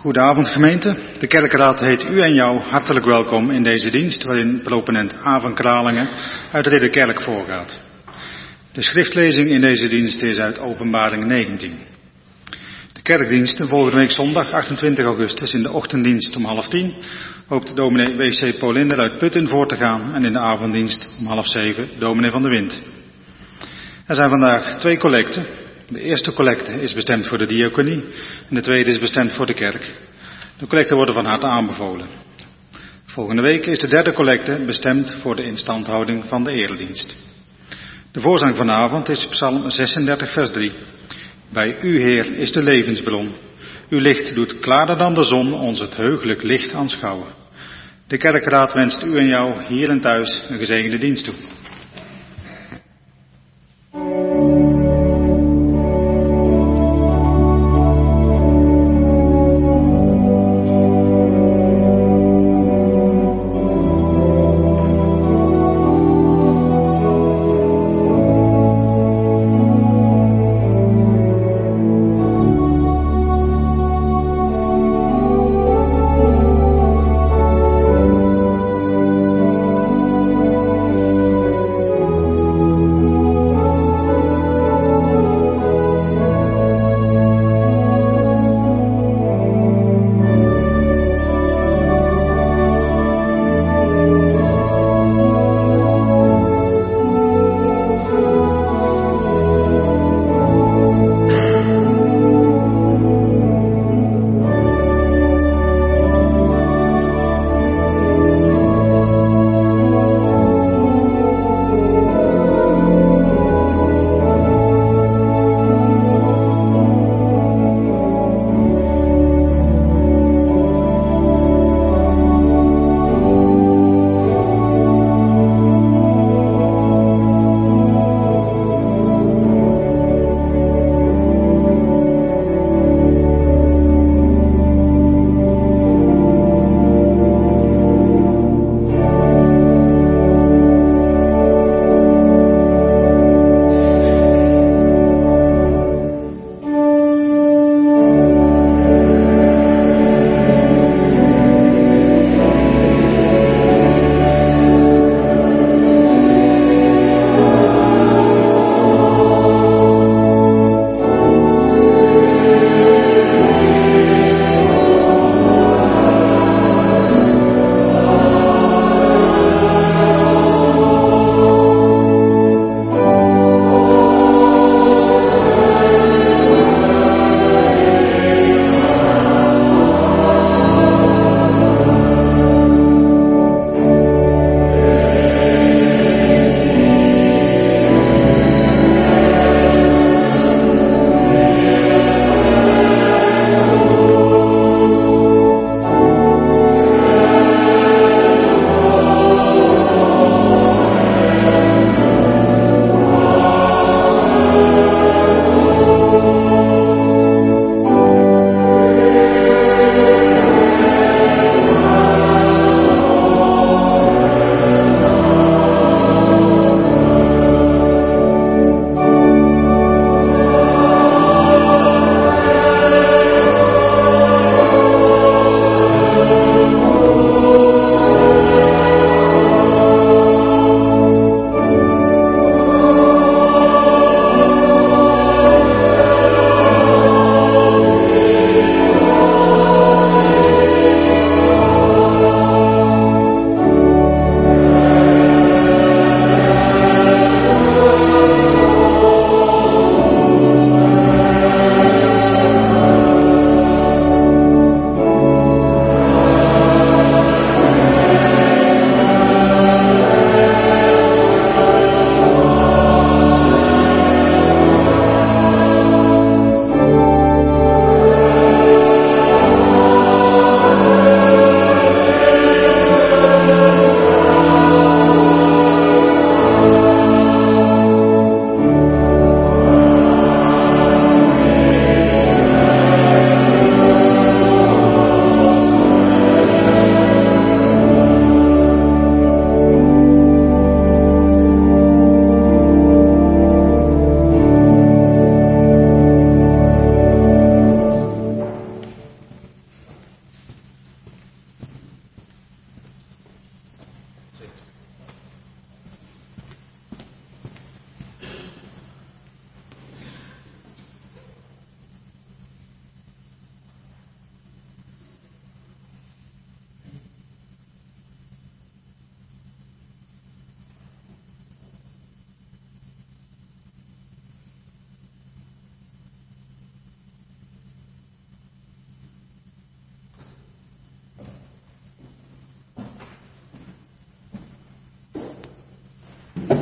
Goedenavond gemeente. De kerkraad heet u en jou hartelijk welkom in deze dienst waarin proponent A. van Kralingen uit Ridderkerk voorgaat. De schriftlezing in deze dienst is uit Openbaring 19. De kerkdiensten volgende week zondag 28 augustus in de ochtenddienst om 9:30 hoopt dominee W.C. Paulinder uit Putten voor te gaan en in de avonddienst om 6:30 dominee Van de Wind. Er zijn vandaag 2 collecten. De eerste collecte is bestemd voor de diaconie en de tweede is bestemd voor de kerk. De collecten worden van harte aanbevolen. Volgende week is de derde collecte bestemd voor de instandhouding van de eredienst. De voorzang vanavond is Psalm 36 vers 3. Bij u, Heer, is de levensbron. Uw licht doet klaarder dan de zon ons het heugelijk licht aanschouwen. De kerkraad wenst u en jou hier en thuis een gezegende dienst toe.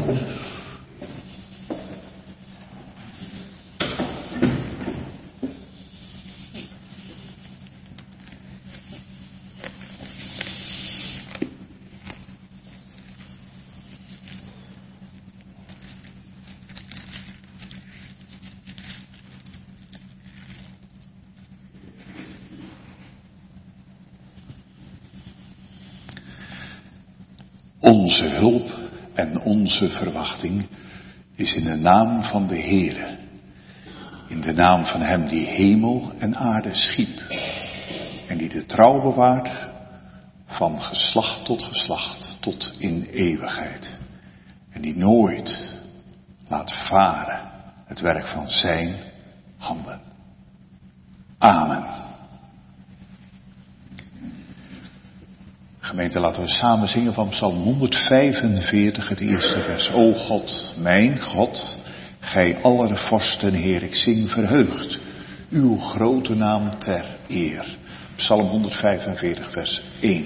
Onze hulp en onze verwachting is in de naam van de Heere, in de naam van Hem die hemel en aarde schiep en die de trouw bewaart van geslacht tot in eeuwigheid en die nooit laat varen het werk van zijn handen. Amen. Gemeente, laten we samen zingen van Psalm 145, het eerste vers. O God, mijn God, gij aller vorsten, Heer, ik zing verheugd, uw grote naam ter eer. Psalm 145, vers 1.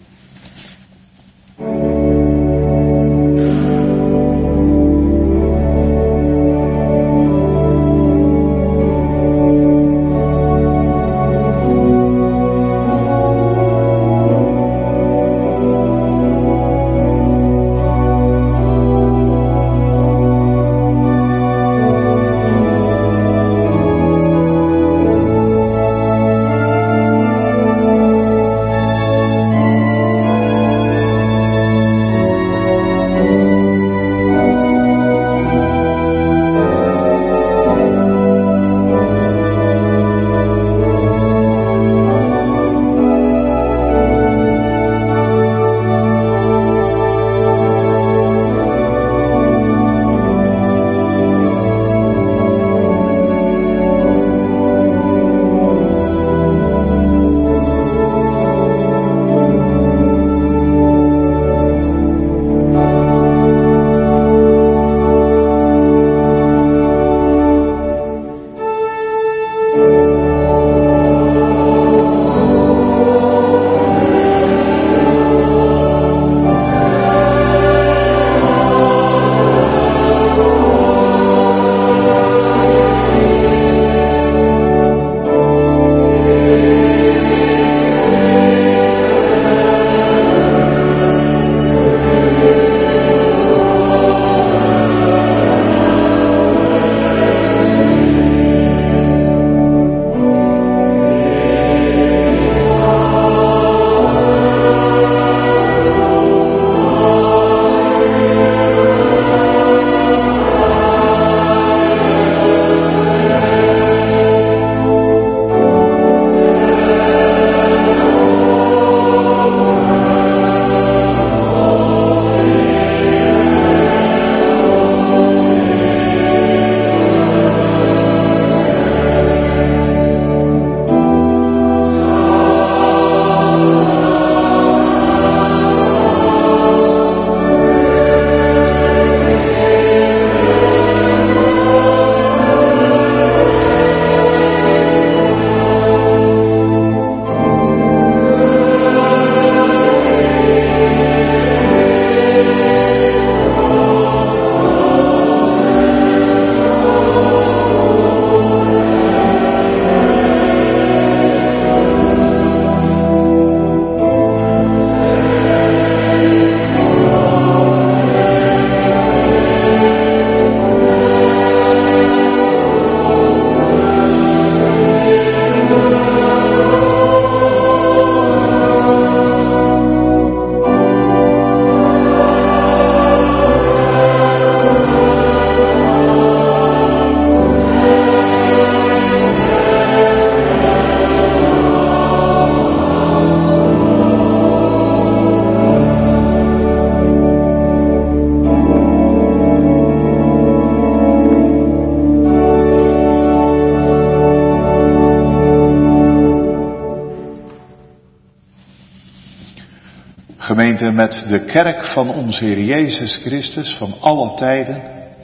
Gemeente, met de kerk van onze Heer Jezus Christus van alle tijden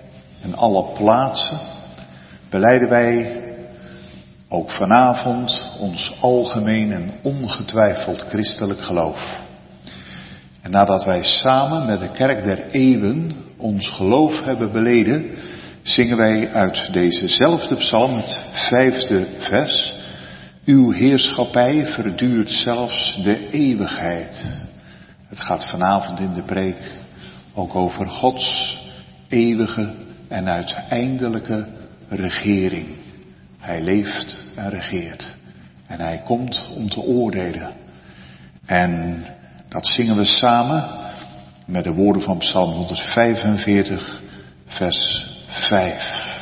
en alle plaatsen belijden wij ook vanavond ons algemeen en ongetwijfeld christelijk geloof. En nadat wij samen met de kerk der eeuwen ons geloof hebben beleden, zingen wij uit dezezelfde psalm het 5e vers. Uw heerschappij verduurt zelfs de eeuwigheid. Het gaat vanavond in de preek ook over Gods eeuwige en uiteindelijke regering. Hij leeft en regeert. En hij komt om te oordelen. En dat zingen we samen met de woorden van Psalm 145, vers 5.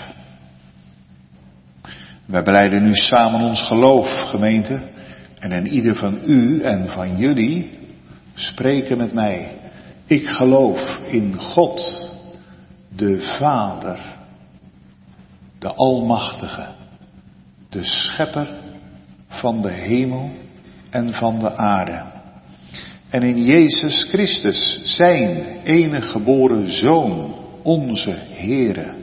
Wij belijden nu samen ons geloof, gemeente. En in ieder van u en van jullie spreken met mij. Ik geloof in God, de Vader, de Almachtige, de Schepper van de hemel en van de aarde. En in Jezus Christus, zijn enige geboren Zoon, onze Heere,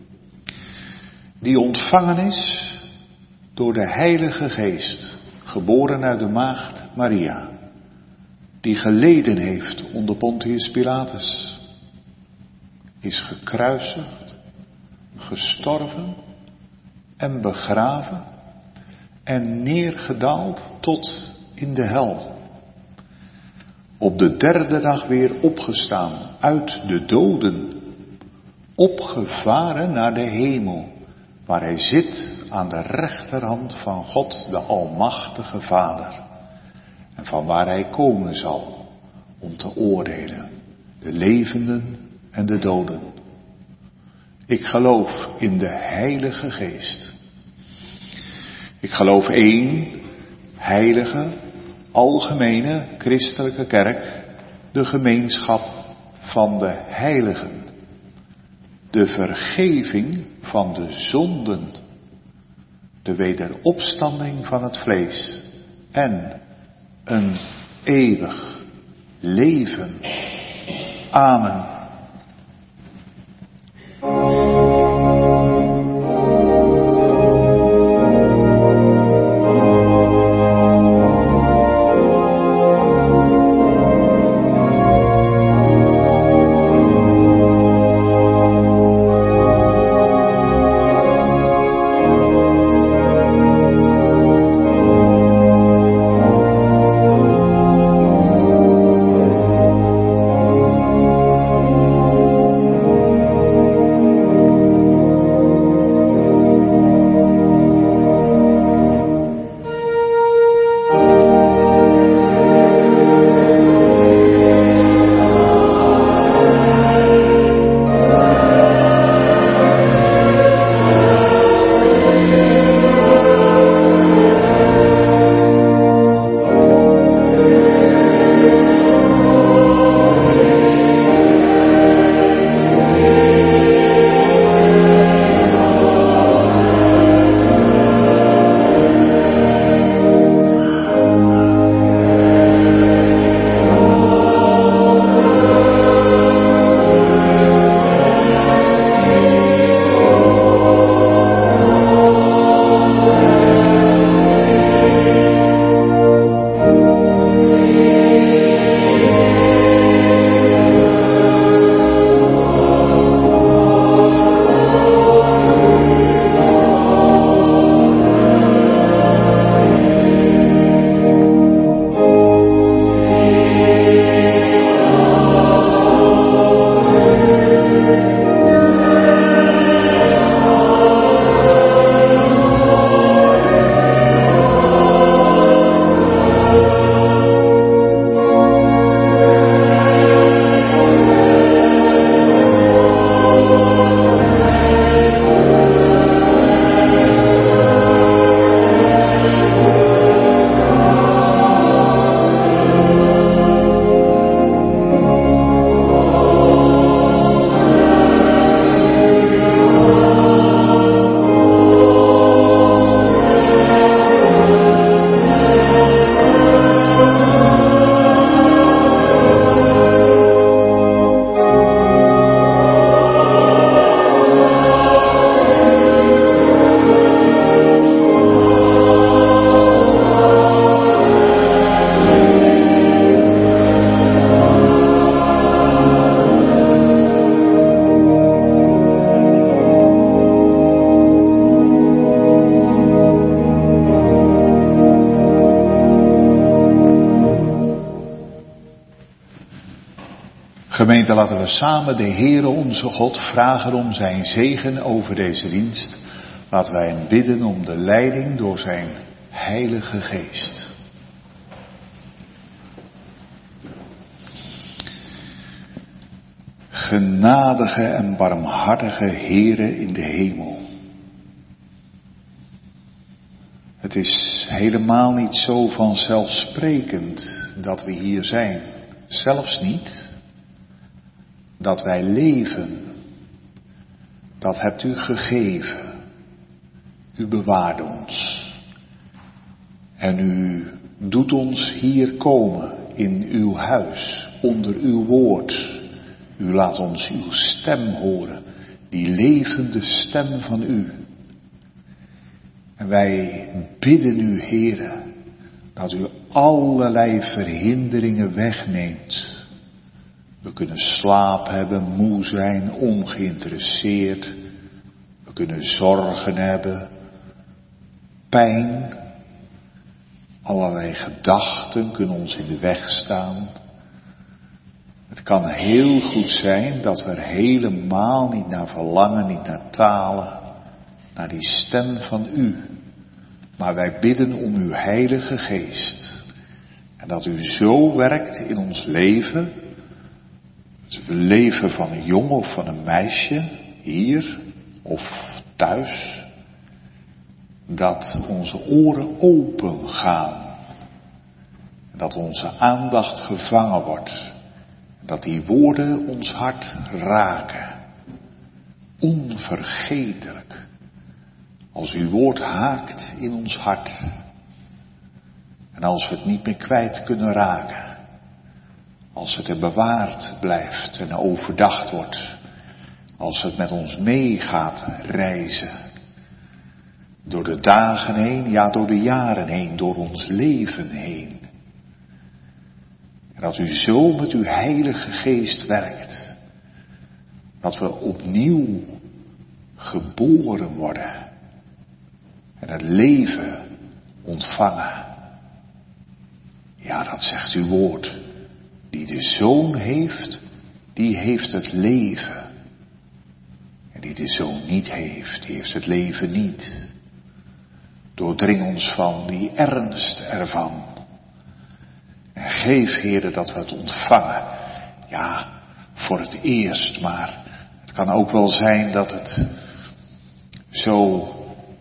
die ontvangen is door de Heilige Geest, geboren uit de maagd Maria, die geleden heeft onder Pontius Pilatus, is gekruisigd, gestorven en begraven en neergedaald tot in de hel. Op de derde dag weer opgestaan uit de doden, opgevaren naar de hemel, waar hij zit aan de rechterhand van God, de Almachtige Vader, en van waar hij komen zal om te oordelen, de levenden en de doden. Ik geloof in de Heilige Geest. Ik geloof één heilige, algemene christelijke kerk, de gemeenschap van de heiligen, de vergeving van de zonden, de wederopstanding van het vlees en een eeuwig leven. Amen. Gemeente, laten we samen de Heere onze God vragen om zijn zegen over deze dienst. Laten wij hem bidden om de leiding door zijn Heilige Geest. Genadige en barmhartige Heere in de hemel. Het is helemaal niet zo vanzelfsprekend dat we hier zijn. Zelfs niet dat wij leven. Dat hebt u gegeven. U bewaarde ons. En u doet ons hier komen in uw huis, onder uw woord. U laat ons uw stem horen, die levende stem van u. En wij bidden u, Heere, dat u allerlei verhinderingen wegneemt. We kunnen slaap hebben, moe zijn, ongeïnteresseerd. We kunnen zorgen hebben, pijn. Allerlei gedachten kunnen ons in de weg staan. Het kan heel goed zijn dat we er helemaal niet naar verlangen, niet naar talen, naar die stem van u. Maar wij bidden om uw Heilige Geest. En dat u zo werkt in ons leven, het leven van een jongen of van een meisje, hier of thuis, dat onze oren open gaan. En dat onze aandacht gevangen wordt. Dat die woorden ons hart raken. Onvergetelijk. Als uw woord haakt in ons hart. En als we het niet meer kwijt kunnen raken. Als het er bewaard blijft en overdacht wordt. Als het met ons meegaat reizen. Door de dagen heen, ja door de jaren heen, door ons leven heen. En dat u zo met uw Heilige Geest werkt. Dat we opnieuw geboren worden. En het leven ontvangen. Ja, dat zegt uw woord. Die de Zoon heeft, die heeft het leven. En die de Zoon niet heeft, die heeft het leven niet. Doordring ons van die ernst ervan. En geef, Heere, dat we het ontvangen. Ja, voor het eerst, maar het kan ook wel zijn dat het zo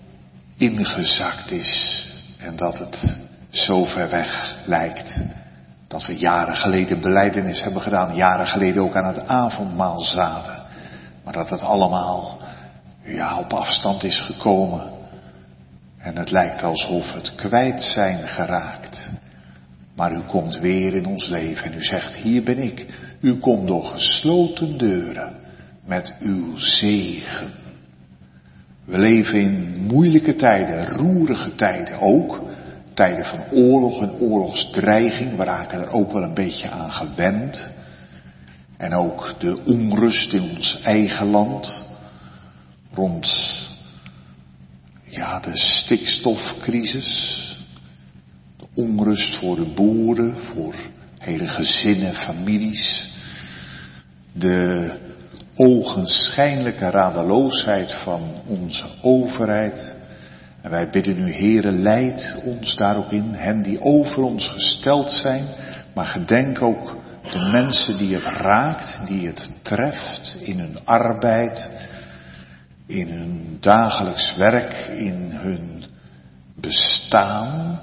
ingezakt is. En dat het zo ver weg lijkt. Dat we jaren geleden belijdenis hebben gedaan. Jaren geleden ook aan het avondmaal zaten. Maar dat het allemaal, ja, op afstand is gekomen. En het lijkt alsof het kwijt zijn geraakt. Maar u komt weer in ons leven en u zegt, hier ben ik. U komt door gesloten deuren met uw zegen. We leven in moeilijke tijden, roerige tijden ook. Tijden van oorlog en oorlogsdreiging, we raken er ook wel een beetje aan gewend. En ook de onrust in ons eigen land. Rond, ja, de stikstofcrisis. Onrust voor de boeren, voor hele gezinnen, families. De ogenschijnlijke radeloosheid van onze overheid. En wij bidden u, Heere, leid ons daar ook in. Hen die over ons gesteld zijn. Maar gedenk ook de mensen die het raakt, die het treft in hun arbeid. In hun dagelijks werk, in hun bestaan.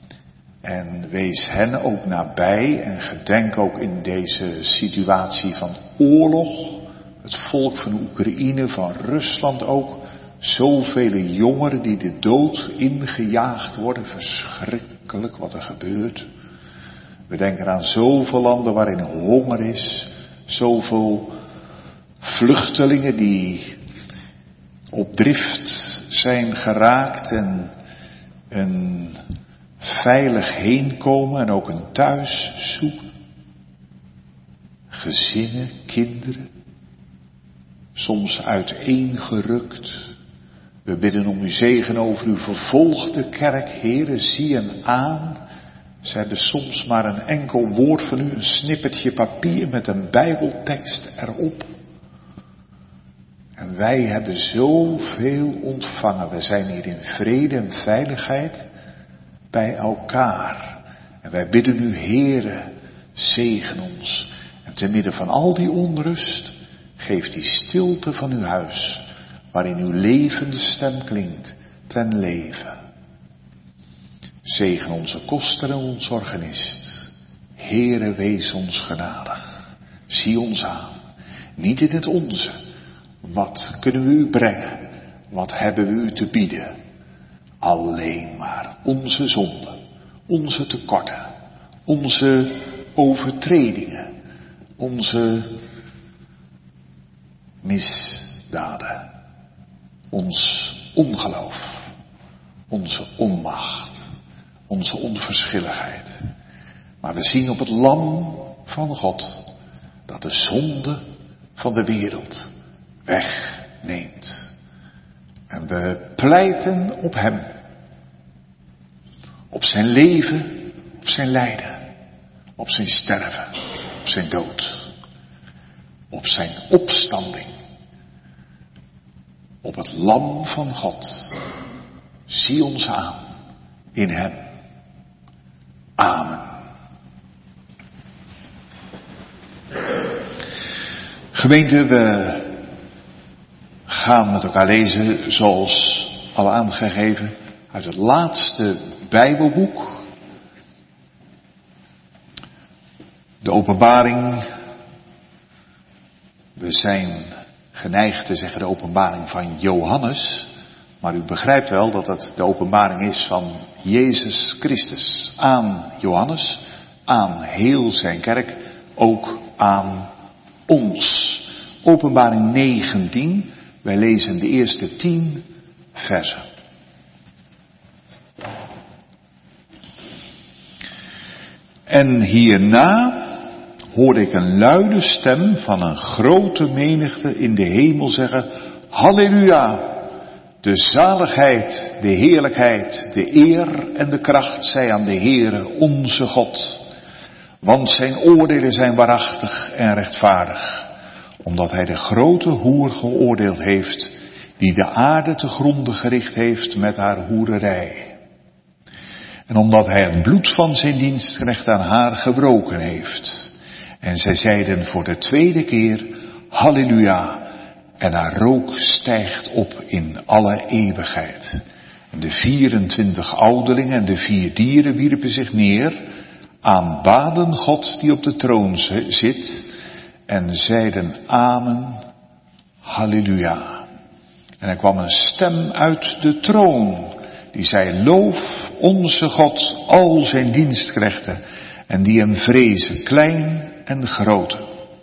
En wees hen ook nabij en gedenk ook in deze situatie van oorlog. Het volk van Oekraïne, van Rusland ook. Zoveel jongeren die de dood ingejaagd worden. Verschrikkelijk wat er gebeurt. We denken aan zoveel landen waarin honger is. Zoveel vluchtelingen die op drift zijn geraakt en een veilig heen komen en ook een thuis zoeken. Gezinnen, kinderen, soms uiteengerukt. We bidden om uw zegen over uw vervolgde kerk. Heere, zie hen aan Ze hebben soms maar een enkel woord van u, een snippertje papier met een Bijbeltekst erop. En wij hebben zoveel ontvangen. We zijn hier in vrede en veiligheid bij elkaar. En wij bidden u, Heere, zegen ons. En te midden van al die onrust, geef die stilte van uw huis, waarin uw levende stem klinkt, ten leven. Zegen onze koster en ons organist. Heere, wees ons genadig. Zie ons aan. Niet in het onze. Wat kunnen we u brengen? Wat hebben we u te bieden? Alleen maar onze zonden, onze tekorten, onze overtredingen, onze misdaden, ons ongeloof, onze onmacht, onze onverschilligheid. Maar we zien op het lam van God dat de zonde van de wereld wegneemt. En we pleiten op hem. Op zijn leven, op zijn lijden, op zijn sterven, op zijn dood, op zijn opstanding. Op het lam van God. Zie ons aan in hem. Amen. Gemeente, we gaan met elkaar lezen, zoals al aangegeven, uit het laatste Bijbelboek. De Openbaring. We zijn geneigd te zeggen de Openbaring van Johannes. Maar u begrijpt wel dat het de openbaring is van Jezus Christus. Aan Johannes, aan heel zijn kerk, ook aan ons. Openbaring 19, wij lezen de eerste 10 versen. En hierna hoorde ik een luide stem van een grote menigte in de hemel zeggen: Halleluja! De zaligheid, de heerlijkheid, de eer en de kracht zij aan de Heere onze God. Want zijn oordelen zijn waarachtig en rechtvaardig. Omdat hij de grote hoer geoordeeld heeft, die de aarde te gronde gericht heeft met haar hoererij. En omdat hij het bloed van zijn dienstknecht aan haar gebroken heeft. En zij zeiden voor de tweede keer: Halleluja! En haar rook stijgt op in alle eeuwigheid. En de 24 ouderlingen en de 4 dieren wierpen zich neer, aanbaden God die op de troon zit, en zeiden Amen, Halleluja. En er kwam een stem uit de troon, die zei: Loof onze God, al zijn dienstknechten, en die hem vrezen, klein en grote.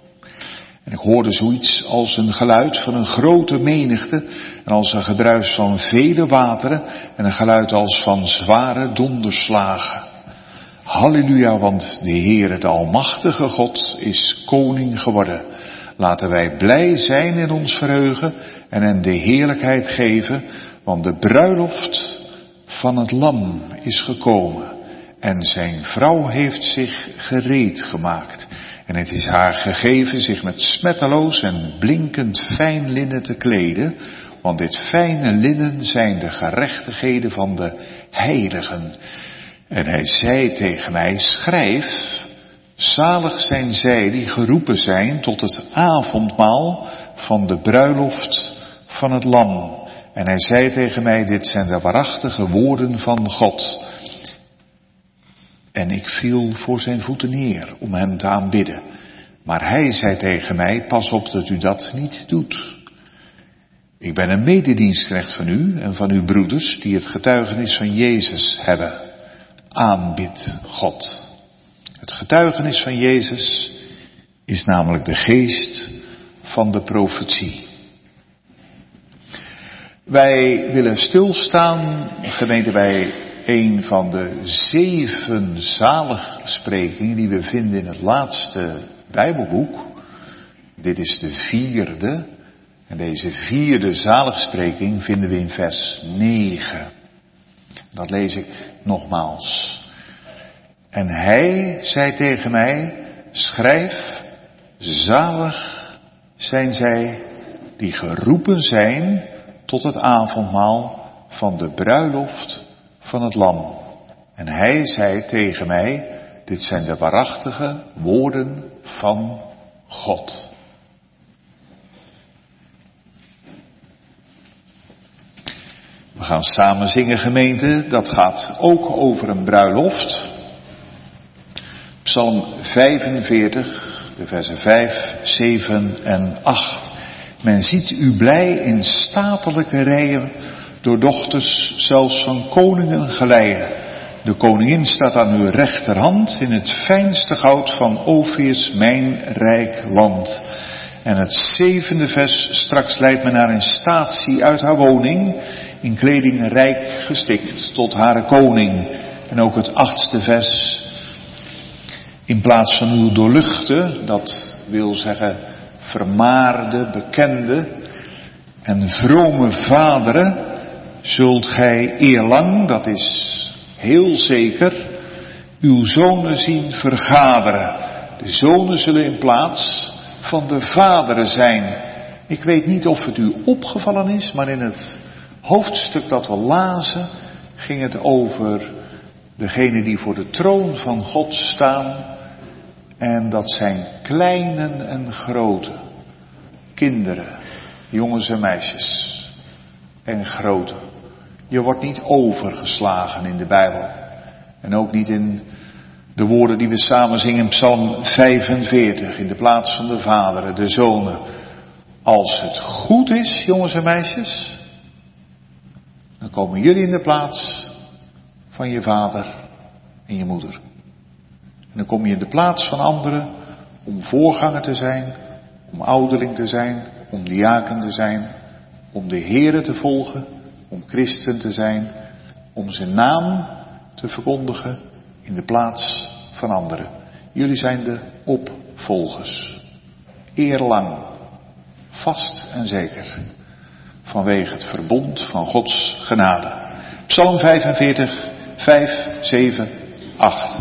En ik hoorde zoiets als een geluid van een grote menigte en als een gedruis van vele wateren en een geluid als van zware donderslagen. Halleluja, want de Heere, de Almachtige God, is koning geworden. Laten wij blij zijn en ons verheugen en hem de heerlijkheid geven, want de bruiloft van het lam is gekomen en zijn vrouw heeft zich gereed gemaakt. En het is haar gegeven zich met smetteloos en blinkend fijn linnen te kleden, want dit fijne linnen zijn de gerechtigheden van de heiligen. En hij zei tegen mij: schrijf, zalig zijn zij die geroepen zijn tot het avondmaal van de bruiloft van het lam. En hij zei tegen mij: dit zijn de waarachtige woorden van God. En ik viel voor zijn voeten neer om hem te aanbidden. Maar hij zei tegen mij: pas op dat u dat niet doet. Ik ben een mededienstknecht van u en van uw broeders die het getuigenis van Jezus hebben. Aanbid God. Het getuigenis van Jezus is namelijk de geest van de profetie. Wij willen stilstaan, gemeente, bij een van de 7 zaligsprekingen die we vinden in het laatste Bijbelboek. Dit is de 4e. En deze 4e zaligspreking vinden we in vers 9. Dat lees ik nogmaals. En hij zei tegen mij, schrijf, zalig zijn zij die geroepen zijn tot het avondmaal van de bruiloft van het Lam. En hij zei tegen mij, dit zijn de waarachtige woorden van God. We gaan samen zingen, gemeente. Dat gaat ook over een bruiloft. Psalm 45, de versen 5, 7 en 8. Men ziet u blij in statelijke rijen, door dochters zelfs van koningen geleien. De koningin staat aan uw rechterhand, in het fijnste goud van Ophir, mijn rijk land. En het 7e vers, straks leidt men haar in statie uit haar woning, in kleding rijk gestikt tot haar koning. En ook het 8e vers, in plaats van uw doorluchte, dat wil zeggen vermaarde, bekende en vrome vaderen, zult gij eerlang, dat is heel zeker, uw zonen zien vergaderen. De zonen zullen in plaats van de vaderen zijn. Ik weet niet of het u opgevallen is, maar in het hoofdstuk dat we lazen ging het over degenen die voor de troon van God staan. En dat zijn kleinen en grote, kinderen, jongens en meisjes en grote. Je wordt niet overgeslagen in de Bijbel. En ook niet in de woorden die we samen zingen in Psalm 45, in de plaats van de vaderen, de zonen. Als het goed is, jongens en meisjes, dan komen jullie in de plaats van je vader en je moeder. En dan kom je in de plaats van anderen om voorganger te zijn, om ouderling te zijn, om diaken te zijn, om de Here te volgen, om christen te zijn, om zijn naam te verkondigen in de plaats van anderen. Jullie zijn de opvolgers. Eerlang, vast en zeker, vanwege het verbond van Gods genade. Psalm 45, 5, 7, 8.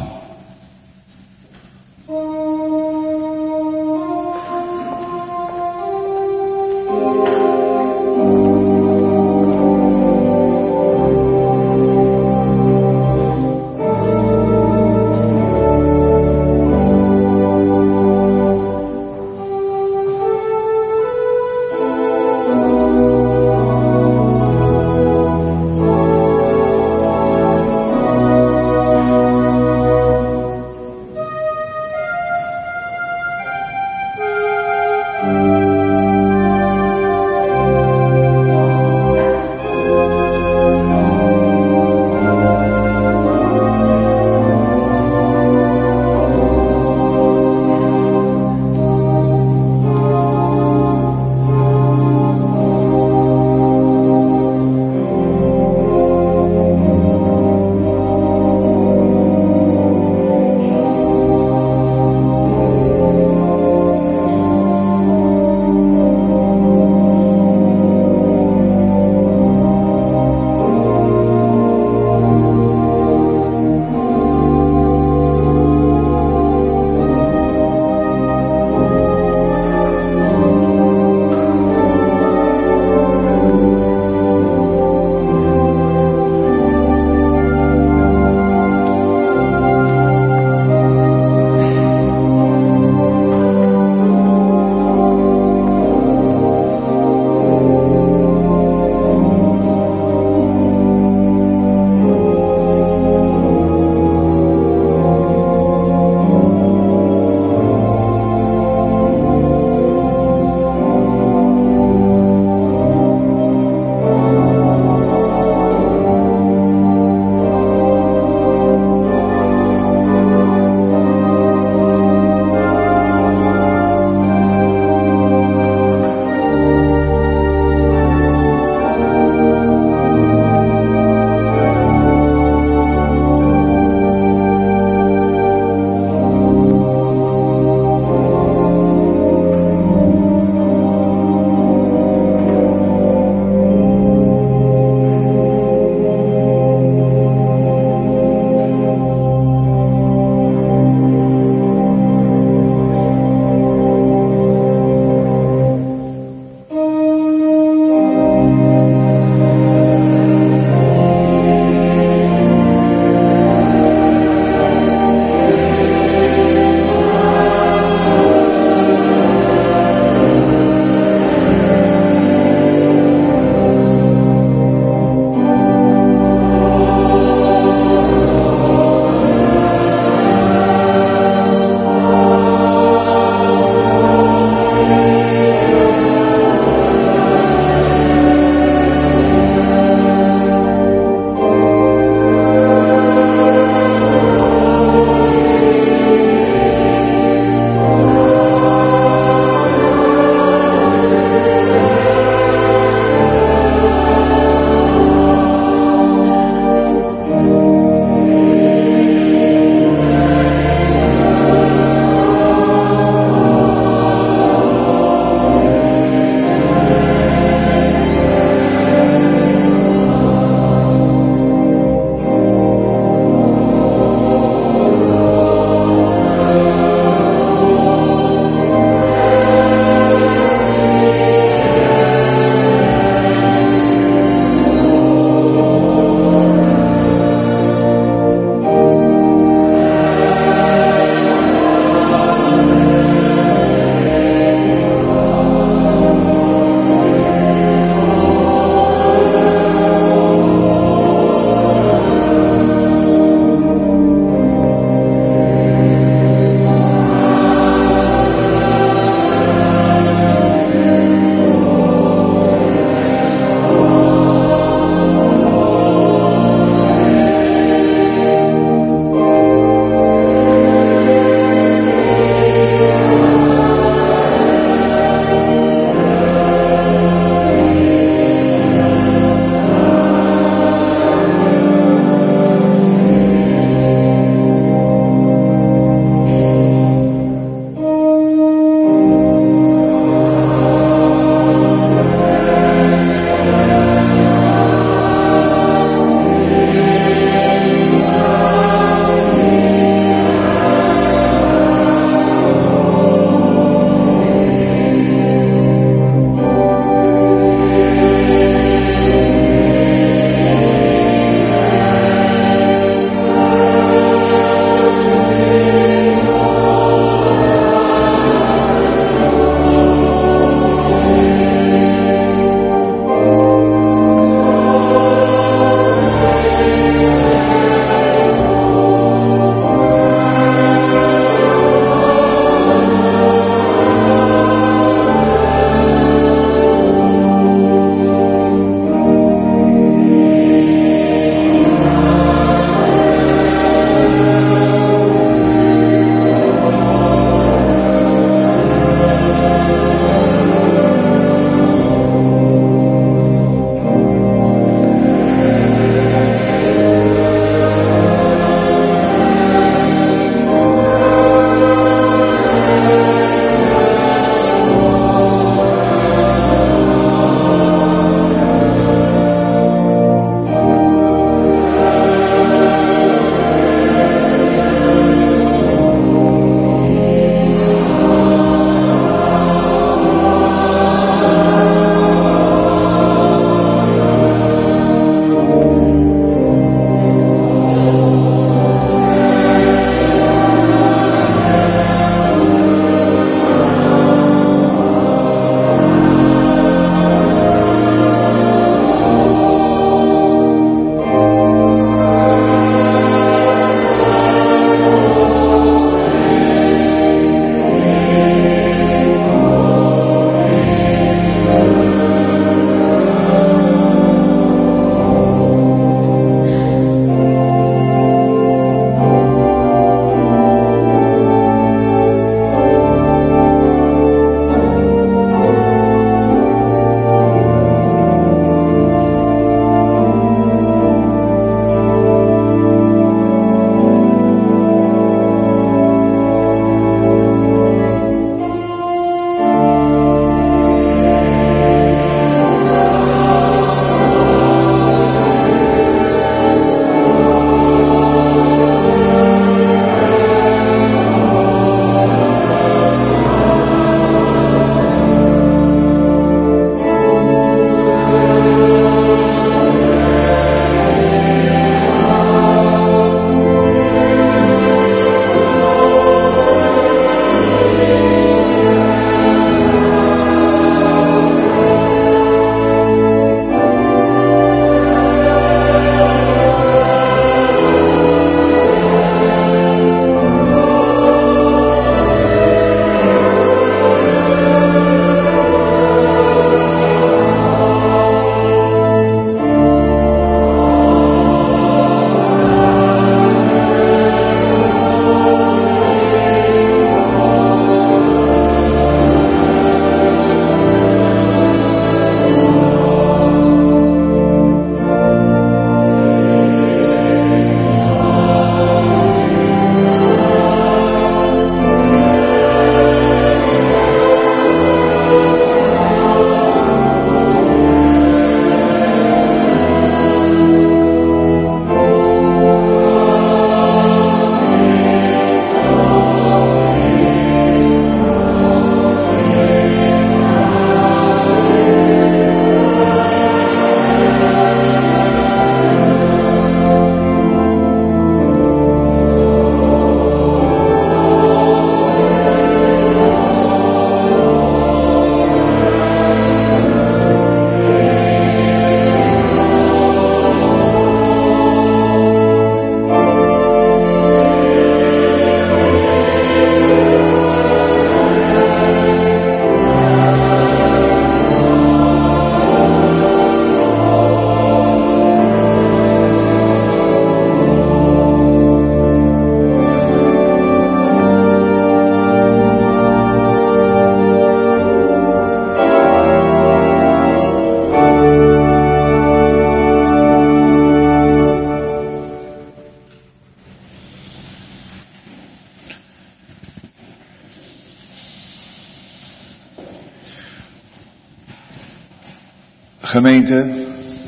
Gemeente,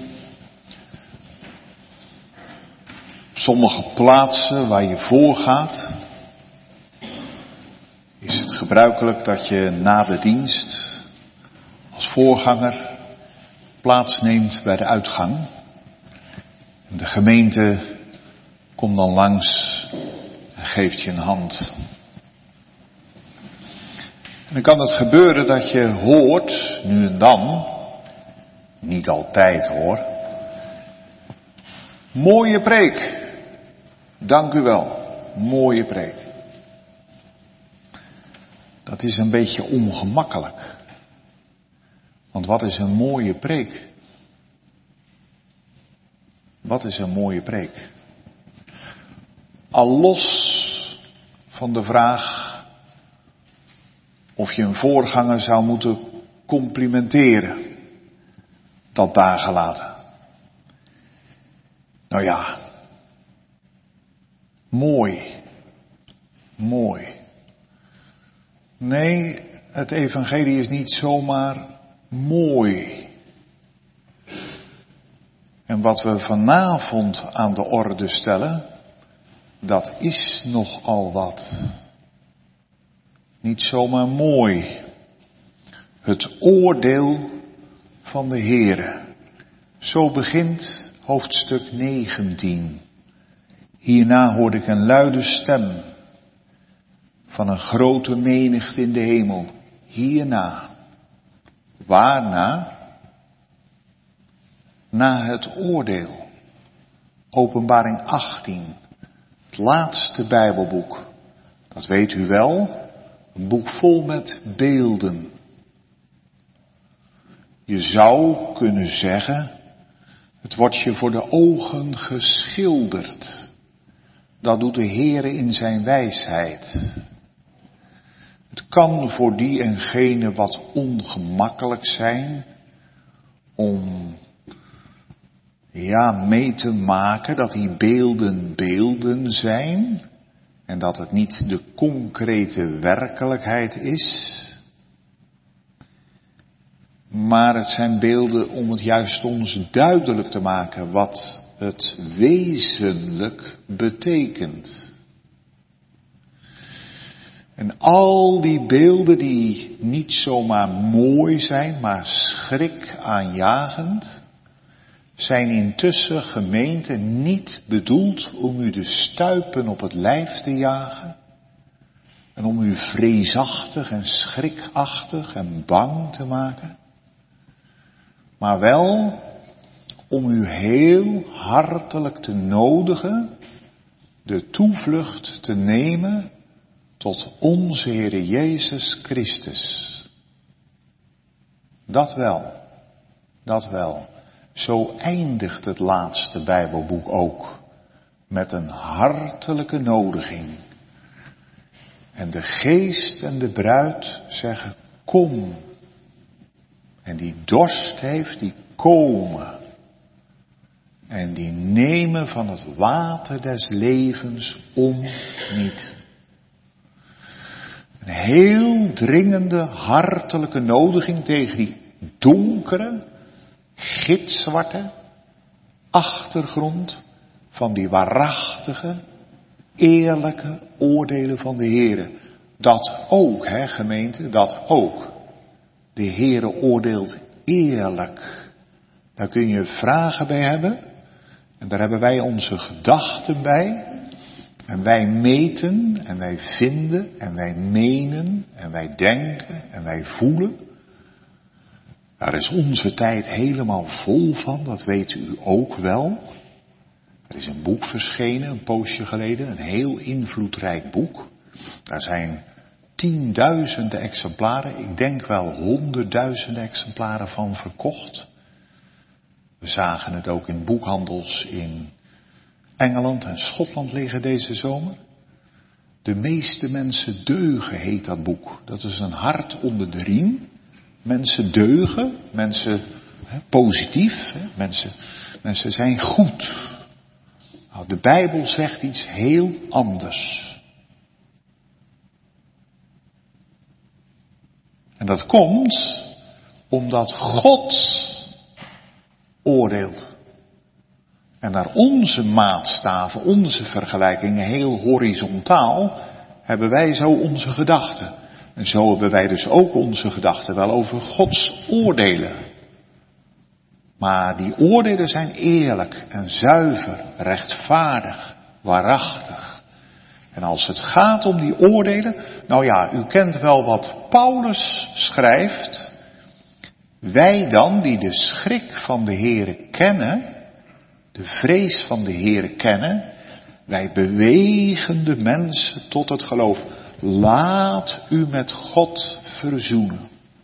op sommige plaatsen waar je voorgaat, is het gebruikelijk dat je na de dienst als voorganger plaatsneemt bij de uitgang. En de gemeente komt dan langs en geeft je een hand. En dan kan het gebeuren dat je hoort, nu en dan, niet altijd hoor, mooie preek. Dank u wel, mooie preek. Dat is een beetje ongemakkelijk. Want wat is een mooie preek? Wat is een mooie preek? Al los van de vraag of je een voorganger zou moeten complimenteren. Dat daar gelaten. Nou ja. Mooi. Mooi. Nee, het evangelie is niet zomaar mooi. En wat we vanavond aan de orde stellen, dat is nogal wat. Niet zomaar mooi. Het oordeel van de Heere. Zo begint hoofdstuk 19. Hierna hoorde ik een luide stem van een grote menigte in de hemel. Hierna. Waarna? Na het oordeel. Openbaring 18. Het laatste Bijbelboek. Dat weet u wel. Een boek vol met beelden. Je zou kunnen zeggen, het wordt je voor de ogen geschilderd. Dat doet de Heere in zijn wijsheid. Het kan voor die en gene wat ongemakkelijk zijn om mee te maken dat die beelden beelden zijn en dat het niet de concrete werkelijkheid is. Maar het zijn beelden om het juist ons duidelijk te maken wat het wezenlijk betekent. En al die beelden die niet zomaar mooi zijn, maar schrikaanjagend, zijn intussen, gemeente, niet bedoeld om u de stuipen op het lijf te jagen en om u vreesachtig en schrikachtig en bang te maken. Maar wel om u heel hartelijk te nodigen de toevlucht te nemen tot onze Heere Jezus Christus. Dat wel, dat wel. Zo eindigt het laatste Bijbelboek ook met een hartelijke nodiging. En de geest en de bruid zeggen, kom. En die dorst heeft, die komen. En die nemen van het water des levens om niet. Een heel dringende, hartelijke nodiging tegen die donkere, gitzwarte achtergrond van die waarachtige, eerlijke oordelen van de Heere. Dat ook, gemeente, dat ook. De Heere oordeelt eerlijk. Daar kun je vragen bij hebben. En daar hebben wij onze gedachten bij. En wij meten en wij vinden en wij menen en wij denken en wij voelen. Daar is onze tijd helemaal vol van, dat weet u ook wel. Er is een boek verschenen, een poosje geleden, een heel invloedrijk boek. Daar zijn 10.000 exemplaren, ik denk wel 100.000 exemplaren van verkocht. We zagen het ook in boekhandels in Engeland en Schotland liggen deze zomer. De meeste mensen deugen heet dat boek. Dat is een hart onder de riem. Mensen deugen, mensen positief, mensen zijn goed. Nou, de Bijbel zegt iets heel anders. En dat komt omdat God oordeelt. En naar onze maatstaven, onze vergelijkingen, heel horizontaal, hebben wij zo onze gedachten. En zo hebben wij dus ook onze gedachten wel over Gods oordelen. Maar die oordelen zijn eerlijk en zuiver, rechtvaardig, waarachtig. En als het gaat om die oordelen, nou ja, u kent wel wat Paulus schrijft. Wij dan, die de schrik van de Heere kennen, de vrees van de Heere kennen, wij bewegen de mensen tot het geloof. Laat u met God verzoenen.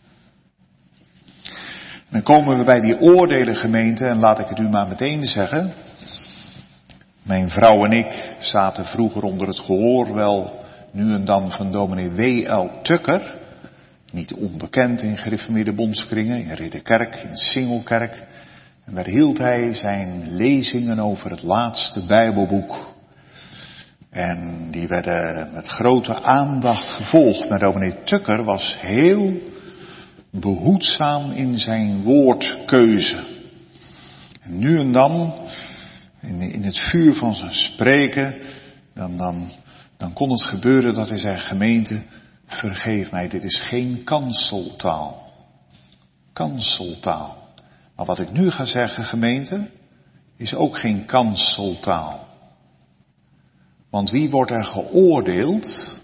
En dan komen we bij die oordelen, gemeente, en laat ik het u maar meteen zeggen. Mijn vrouw en ik zaten vroeger onder het gehoor wel nu en dan van dominee W.L. Tucker. Niet onbekend in gereformeerde bondskringen, in Ridderkerk, in Singelkerk. En daar hield hij zijn lezingen over het laatste Bijbelboek. En die werden met grote aandacht gevolgd. Maar dominee Tucker was heel behoedzaam in zijn woordkeuze. En nu en dan, in het vuur van zijn spreken, dan kon het gebeuren dat hij zei: gemeente, vergeef mij, dit is geen kanseltaal. Kanseltaal. Maar wat ik nu ga zeggen, gemeente, is ook geen kanseltaal. Want wie wordt er geoordeeld?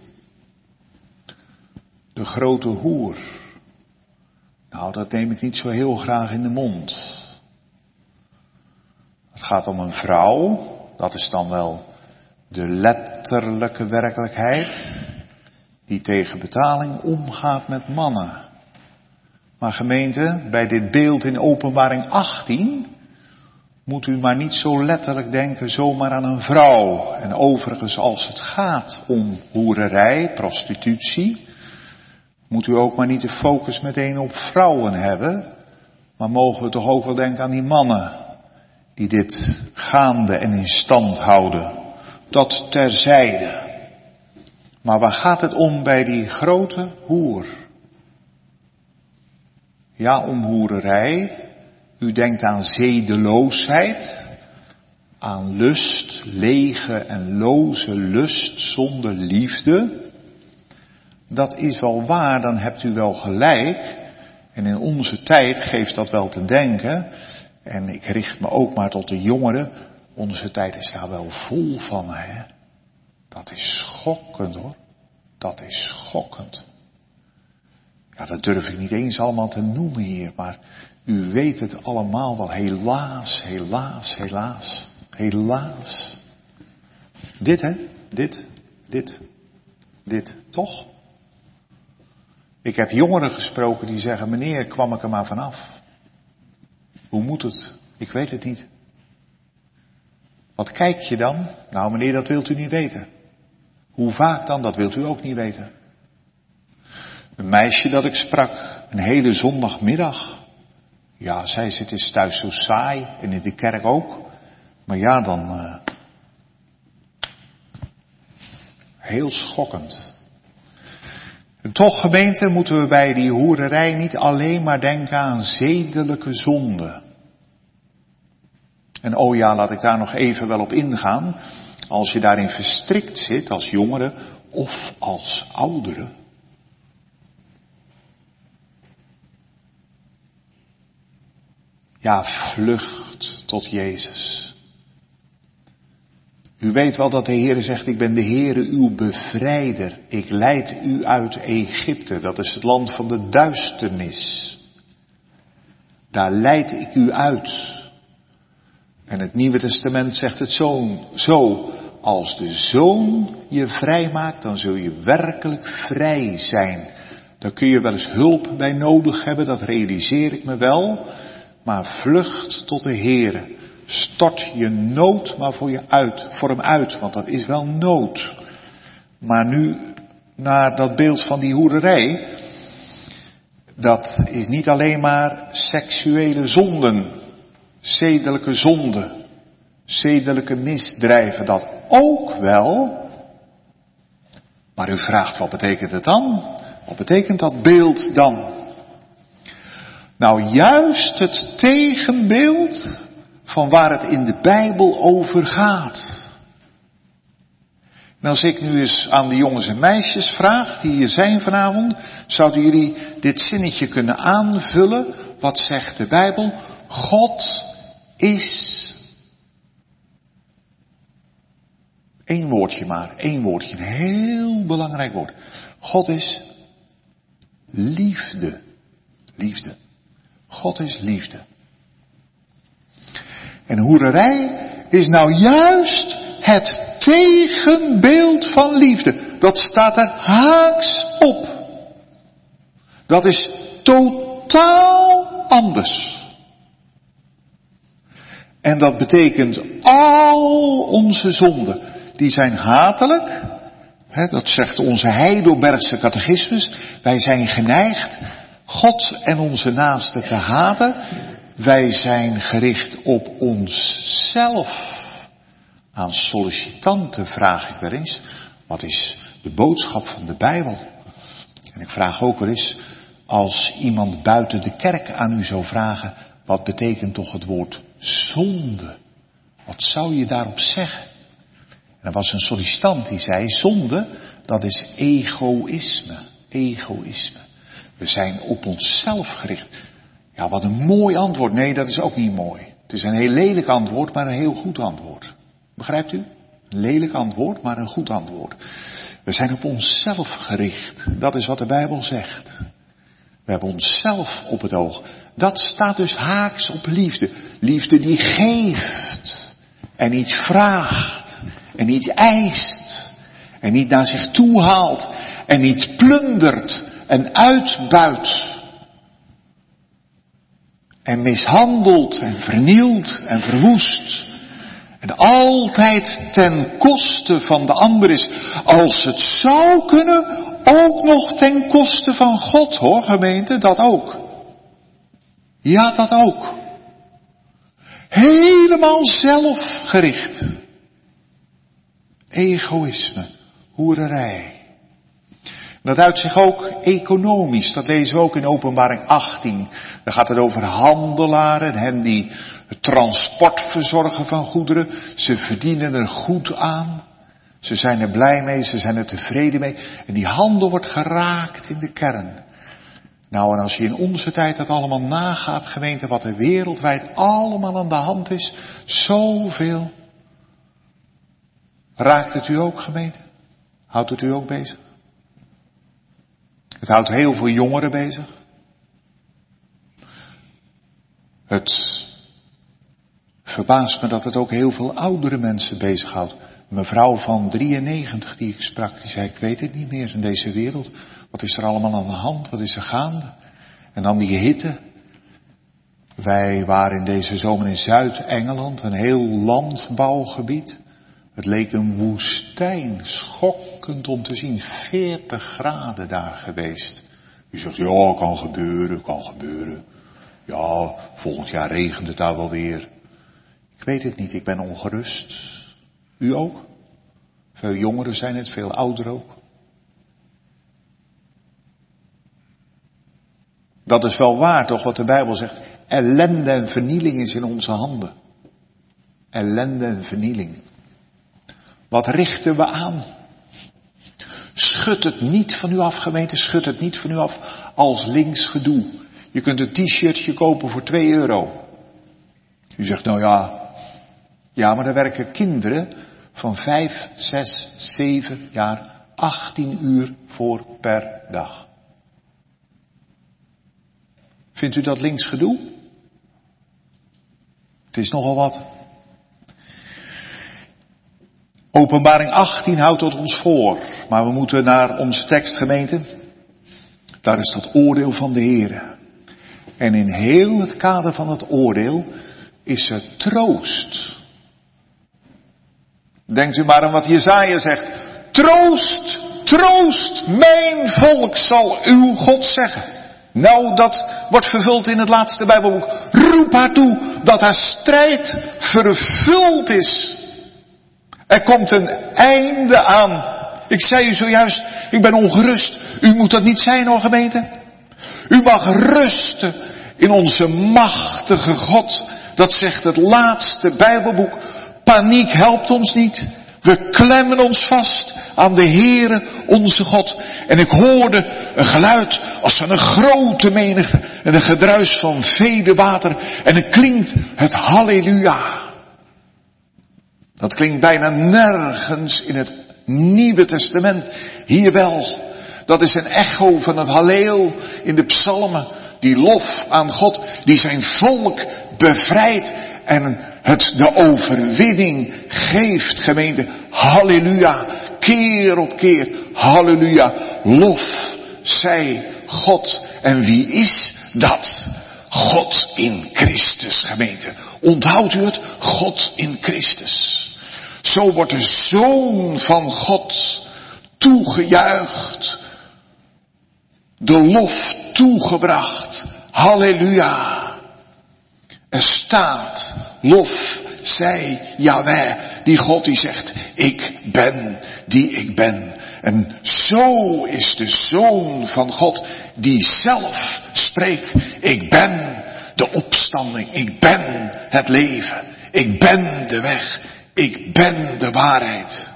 De grote hoer. Nou, dat neem ik niet zo heel graag in de mond. Het gaat om een vrouw, dat is dan wel de letterlijke werkelijkheid, die tegen betaling omgaat met mannen. Maar gemeente, bij dit beeld in Openbaring 18... moet u maar niet zo letterlijk denken zomaar aan een vrouw. En overigens, als het gaat om hoererij, prostitutie, moet u ook maar niet de focus meteen op vrouwen hebben. Maar mogen we toch ook wel denken aan die mannen die dit gaande en in stand houden. Dat terzijde. Maar waar gaat het om bij die grote hoer? Ja, om hoererij. U denkt aan zedeloosheid, aan lust, lege en loze lust zonder liefde. Dat is wel waar, dan hebt u wel gelijk. En in onze tijd geeft dat wel te denken. En ik richt me ook maar tot de jongeren. Onze tijd is daar wel vol van, hè. Dat is schokkend, hoor. Dat is schokkend. Ja, dat durf ik niet eens allemaal te noemen hier, maar u weet het allemaal wel. Helaas, helaas, helaas, helaas. Dit, hè? Dit, toch? Ik heb jongeren gesproken die zeggen: meneer, kwam ik er maar vanaf. Hoe moet het? Ik weet het niet. Wat kijk je dan? Nou meneer, dat wilt u niet weten. Hoe vaak dan? Dat wilt u ook niet weten. Een meisje dat ik sprak, een hele zondagmiddag. Ja, zei ze, het is thuis zo saai en in de kerk ook. Maar ja, dan heel schokkend. En toch, gemeente, moeten we bij die hoererij niet alleen maar denken aan zedelijke zonde. En oh ja, laat ik daar nog even wel op ingaan. Als je daarin verstrikt zit als jongere of als oudere. Ja, vlucht tot Jezus. U weet wel dat de Heere zegt: ik ben de Heere uw bevrijder. Ik leid u uit Egypte. Dat is het land van de duisternis. Daar leid ik u uit. En het Nieuwe Testament zegt het zo. Als de Zoon je vrij maakt, dan zul je werkelijk vrij zijn. Daar kun je wel eens hulp bij nodig hebben, dat realiseer ik me wel. Maar vlucht tot de Heere. Stort je nood maar voor hem uit, want dat is wel nood. Maar nu naar dat beeld van die hoererij. Dat is niet alleen maar seksuele zonden, zedelijke zonden, zedelijke misdrijven, dat ook wel. Maar u vraagt, wat betekent het dan? Wat betekent dat beeld dan? Nou, juist het tegenbeeld van waar het in de Bijbel over gaat. En als ik nu eens aan de jongens en meisjes vraag die hier zijn vanavond, zouden jullie dit zinnetje kunnen aanvullen? Wat zegt de Bijbel? God is. Eén woordje maar, één woordje, een heel belangrijk woord. God is liefde. Liefde. God is liefde. En hoererij is nou juist het tegenbeeld van liefde. Dat staat er haaks op. Dat is totaal anders. En dat betekent al onze zonden, die zijn hatelijk. Dat zegt onze Heidelbergse catechismus. Wij zijn geneigd God en onze naasten te haten. Wij zijn gericht op onszelf. Aan sollicitanten vraag ik wel eens, wat is de boodschap van de Bijbel? En ik vraag ook wel eens, als iemand buiten de kerk aan u zou vragen, wat betekent toch het woord zonde? Wat zou je daarop zeggen? En er was een sollicitant die zei, zonde, dat is egoïsme. Egoïsme. We zijn op onszelf gericht. Ja, wat een mooi antwoord. Nee, dat is ook niet mooi. Het is een heel lelijk antwoord, maar een heel goed antwoord. Begrijpt u? Een lelijk antwoord, maar een goed antwoord. We zijn op onszelf gericht. Dat is wat de Bijbel zegt. We hebben onszelf op het oog. Dat staat dus haaks op liefde. Liefde die geeft. En niet vraagt. En niet eist. En niet naar zich toe haalt. En niet plundert. En uitbuit. En mishandelt. En vernielt. En verwoest. En altijd ten koste van de ander is. Als het zou kunnen, ook nog ten koste van God, hoor, gemeente, dat ook. Ja, dat ook. Helemaal zelfgericht. Egoïsme, hoererij. Dat uit zich ook economisch, dat lezen we ook in Openbaring 18. Daar gaat het over handelaren, hen die het transport verzorgen van goederen. Ze verdienen er goed aan. Ze zijn er blij mee, ze zijn er tevreden mee. En die handel wordt geraakt in de kern. Nou, en als je in onze tijd dat allemaal nagaat, gemeente, wat er wereldwijd allemaal aan de hand is, zoveel. Raakt het u ook, gemeente? Houdt het u ook bezig? Het houdt heel veel jongeren bezig. Het verbaast me dat het ook heel veel oudere mensen bezighoudt. Een mevrouw van 93 die ik sprak, die zei, ik weet het niet meer in deze wereld. Wat is er allemaal aan de hand? Wat is er gaande? En dan die hitte. Wij waren in deze zomer in Zuid-Engeland, een heel landbouwgebied. Het leek een woestijn, schokkend om te zien. 40 graden daar geweest. U zegt, ja, kan gebeuren. Ja, volgend jaar regent het daar wel weer. Ik weet het niet, ik ben ongerust. U ook? Veel jongeren zijn het, veel ouderen ook. Dat is wel waar, toch, wat de Bijbel zegt. Ellende en vernieling is in onze handen. Ellende en vernieling. Wat richten we aan? Schud het niet van u af, gemeente, schud het niet van u af als links gedoe. Je kunt een t-shirtje kopen voor €2. U zegt, nou ja, maar daar werken kinderen van 5, 6, 7 jaar, 18 uur voor per dag. Vindt u dat links gedoe? Het is nogal wat. Openbaring 18 houdt tot ons voor, maar we moeten naar onze tekst, gemeente. Daar is dat oordeel van de Heere. En in heel het kader van het oordeel is er troost. Denkt u maar aan wat Jesaja zegt. Troost, troost, mijn volk zal uw God zeggen. Nou, dat wordt vervuld in het laatste Bijbelboek. Roep haar toe dat haar strijd vervuld is. Er komt een einde aan. Ik zei u zojuist, ik ben ongerust. U moet dat niet zijn hoor, gemeente. U mag rusten in onze machtige God. Dat zegt het laatste Bijbelboek. Paniek helpt ons niet. We klemmen ons vast aan de Heere onze God. En ik hoorde een geluid als van een grote menigte en een gedruis van vele water. En het klinkt het halleluja. Dat klinkt bijna nergens in het Nieuwe Testament. Hier wel. Dat is een echo van het Halleel in de psalmen. Die lof aan God, die zijn volk bevrijdt en het de overwinning geeft, gemeente. Halleluja, keer op keer, halleluja, lof zij God. En wie is dat? God in Christus, gemeente. Onthoudt u het? God in Christus. Zo wordt de Zoon van God toegejuicht. De lof toegebracht. Halleluja. Er staat, lof zij Jahweh, die God die zegt, ik ben die ik ben. En zo is de Zoon van God die zelf spreekt, ik ben de opstanding, ik ben het leven, ik ben de weg, ik ben de waarheid.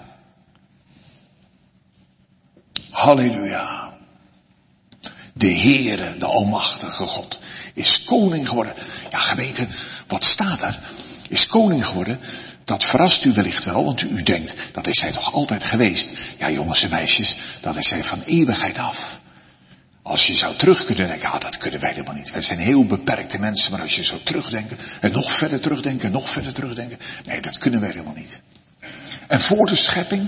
Halleluja. De Heere, de Almachtige God, is koning geworden. Ja, gemeente, wat staat er? Is koning geworden. Dat verrast u wellicht wel, want u denkt, dat is hij toch altijd geweest. Ja, jongens en meisjes, dat is hij van eeuwigheid af. Als je zou terug kunnen denken, ja, dat kunnen wij helemaal niet. Wij zijn heel beperkte mensen, maar als je zou terugdenken, en nog verder terugdenken, nog verder terugdenken. Nee, dat kunnen wij helemaal niet. En voor de schepping,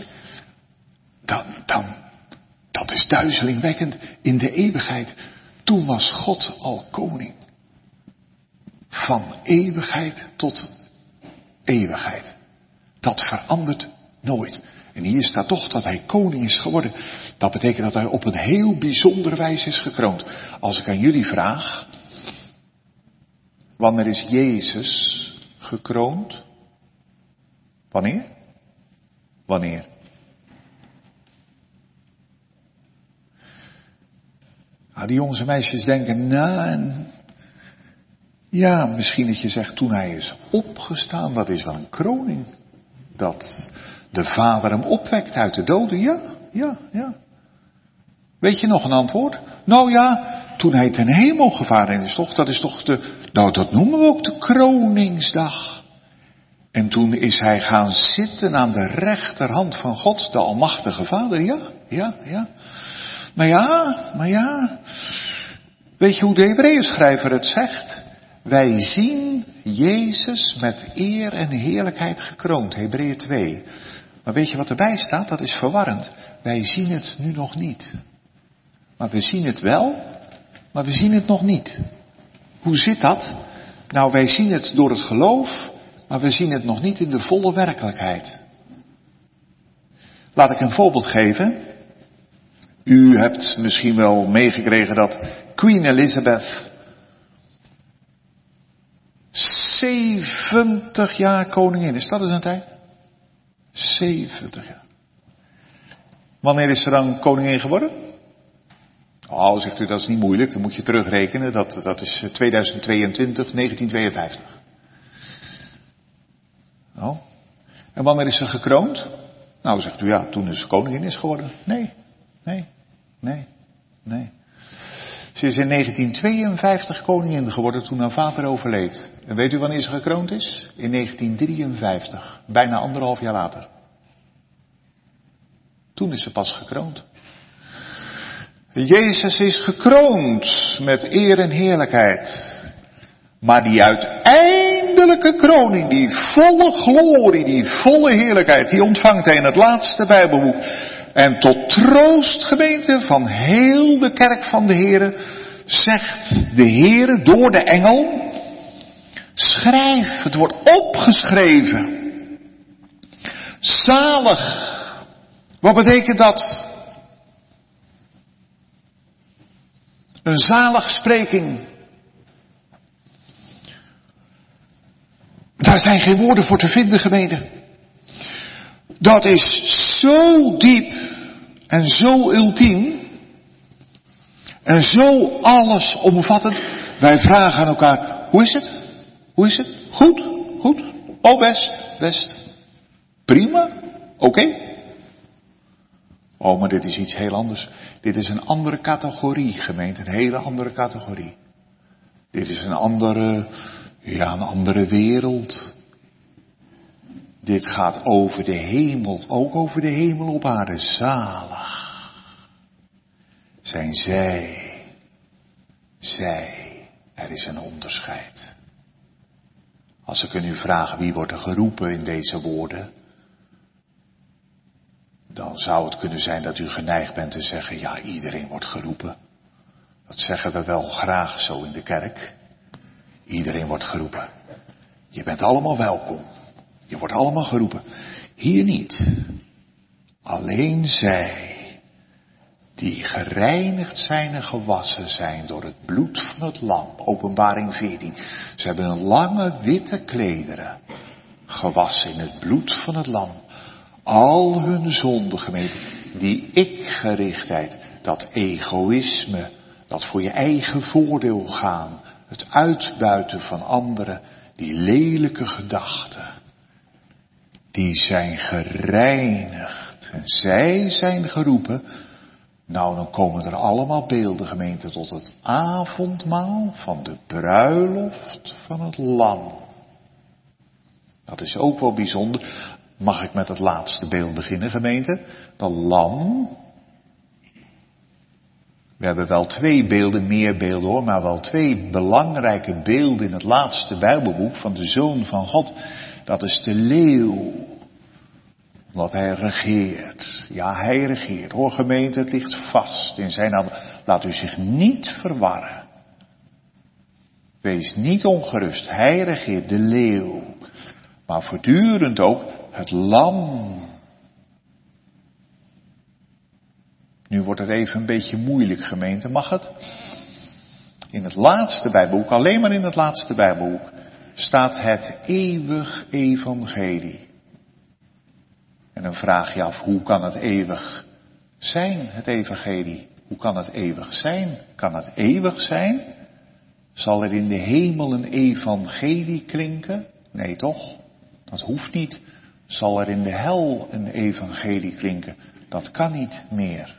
dat is duizelingwekkend. In de eeuwigheid, toen was God al koning. Van eeuwigheid tot eeuwigheid. Dat verandert nooit. En hier staat toch dat hij koning is geworden. Dat betekent dat hij op een heel bijzondere wijze is gekroond. Als ik aan jullie vraag, wanneer is Jezus gekroond? Wanneer? Wanneer? Nou, die jongens en meisjes denken, ja, misschien dat je zegt toen hij is opgestaan, dat is wel een kroning. Dat de Vader hem opwekt uit de doden, ja. Weet je nog een antwoord? Nou ja, toen hij ten hemel gevaren is, toch? Dat is toch dat noemen we ook de kroningsdag. En toen is hij gaan zitten aan de rechterhand van God, de Almachtige Vader, ja. Maar ja, weet je hoe de Hebreeënschrijver het zegt? Wij zien Jezus met eer en heerlijkheid gekroond, Hebreeën 2. Maar weet je wat erbij staat? Dat is verwarrend. Wij zien het nu nog niet. Maar we zien het wel, maar we zien het nog niet. Hoe zit dat? Nou, wij zien het door het geloof, maar we zien het nog niet in de volle werkelijkheid. Laat ik een voorbeeld geven. U hebt misschien wel meegekregen dat Queen Elizabeth 70 jaar koningin is. Dat is een tijd. 70 jaar. Wanneer is ze dan koningin geworden? Oh, zegt u, dat is niet moeilijk. Dan moet je terugrekenen. Dat is 2022, 1952. Oh. En wanneer is ze gekroond? Nou, zegt u, ja, toen ze koningin is geworden. Nee. Ze is in 1952 koningin geworden toen haar vader overleed. En weet u wanneer ze gekroond is? In 1953. Bijna 1,5 jaar later. Toen is ze pas gekroond. Jezus is gekroond met eer en heerlijkheid. Maar die uiteindelijke kroning, die volle glorie, die volle heerlijkheid, die ontvangt hij in het laatste Bijbelboek. En tot troost, gemeente, van heel de kerk van de Heere, zegt de Heere door de engel, schrijf, het wordt opgeschreven. Zalig. Wat betekent dat? Een zaligspreking. Daar zijn geen woorden voor te vinden, gemeente. Dat is zo diep en zo ultiem en zo allesomvattend Wij vragen aan elkaar, hoe is het? Hoe is het? Goed, goed. Oh, best. Prima, oké. Oh, maar dit is iets heel anders. Dit is een andere categorie, gemeente, een hele andere categorie. Dit is een andere wereld. Dit gaat over de hemel, ook over de hemel op aarde. Zalig zijn zij, er is een onderscheid. Als ik aan u vraag wie wordt er geroepen in deze woorden, dan zou het kunnen zijn dat u geneigd bent te zeggen, ja, iedereen wordt geroepen. Dat zeggen we wel graag zo in de kerk. Iedereen wordt geroepen. Je bent allemaal welkom. Je wordt allemaal geroepen. Hier niet. Alleen zij die gereinigd zijn en gewassen zijn door het bloed van het lam. Openbaring 14. Ze hebben een lange witte klederen gewassen in het bloed van het lam. Al hun zonden, gemeente, die ikgerichtheid, dat egoïsme, dat voor je eigen voordeel gaan, het uitbuiten van anderen, die lelijke gedachten, die zijn gereinigd en zij zijn geroepen. Nou, dan komen er allemaal beelden, gemeente, tot het avondmaal van de bruiloft van het lam. Dat is ook wel bijzonder. Mag ik met het laatste beeld beginnen, gemeente? Dat lam. We hebben wel 2 beelden, meer beelden hoor, maar wel 2 belangrijke beelden in het laatste Bijbelboek van de Zoon van God. Dat is de leeuw. Omdat hij regeert. Ja, hij regeert. Hoor gemeente, het ligt vast in zijn naam. Laat u zich niet verwarren. Wees niet ongerust. Hij regeert, de leeuw. Maar voortdurend ook het lam. Nu wordt het even een beetje moeilijk, gemeente. Mag het? In het laatste Bijbelboek, alleen maar in het laatste Bijbelboek, staat het eeuwig evangelie. En dan vraag je af, hoe kan het eeuwig zijn, het evangelie? Hoe kan het eeuwig zijn? Kan het eeuwig zijn? Zal er in de hemel een evangelie klinken? Nee, toch? Dat hoeft niet. Zal er in de hel een evangelie klinken? Dat kan niet meer.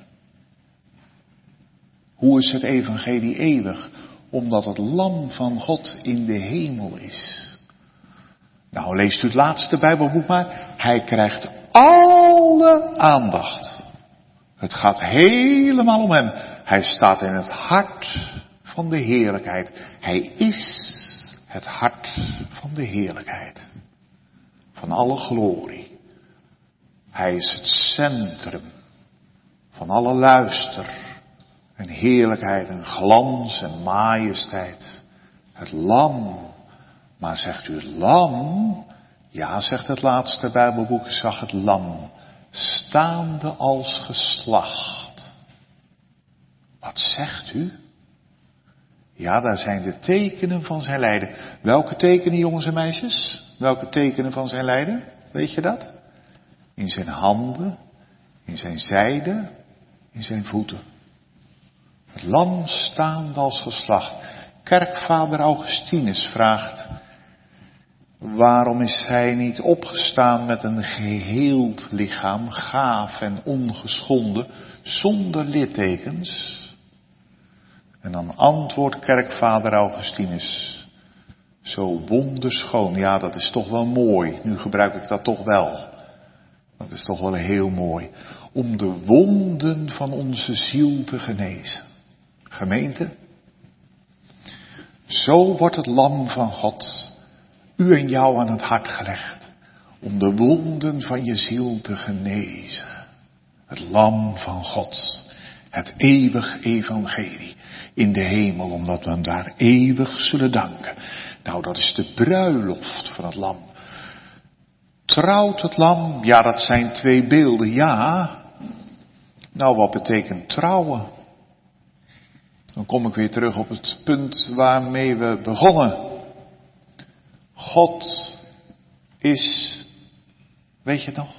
Hoe is het evangelie eeuwig? Omdat het lam van God in de hemel is. Nou, leest u het laatste Bijbelboek maar. Hij krijgt alle aandacht. Het gaat helemaal om hem. Hij staat in het hart van de heerlijkheid. Hij is het hart van de heerlijkheid. Van alle glorie. Hij is het centrum van alle luister en heerlijkheid en glans en majesteit. Het lam. Maar zegt u lam? Ja, zegt het laatste Bijbelboek, zag het lam staande als geslacht. Wat zegt u? Ja, daar zijn de tekenen van zijn lijden. Welke tekenen, jongens en meisjes? Welke tekenen van zijn lijden? Weet je dat? In zijn handen, in zijn zijde, in zijn voeten. Het lam staande als geslacht. Kerkvader Augustinus vraagt, waarom is hij niet opgestaan met een geheeld lichaam, gaaf en ongeschonden, zonder littekens? En dan antwoordt kerkvader Augustinus, zo wonderschoon, ja, dat is toch wel mooi, nu gebruik ik dat toch wel. Dat is toch wel heel mooi, om de wonden van onze ziel te genezen. Gemeente, zo wordt het lam van God u en jou aan het hart gelegd, om de wonden van je ziel te genezen. Het lam van God, het eeuwig evangelie in de hemel, omdat we hem daar eeuwig zullen danken. Nou, dat is de bruiloft van het lam. Trouwt het lam? Ja, dat zijn 2 beelden, ja. Nou, wat betekent trouwen? Dan kom ik weer terug op het punt waarmee we begonnen. God is, weet je het nog?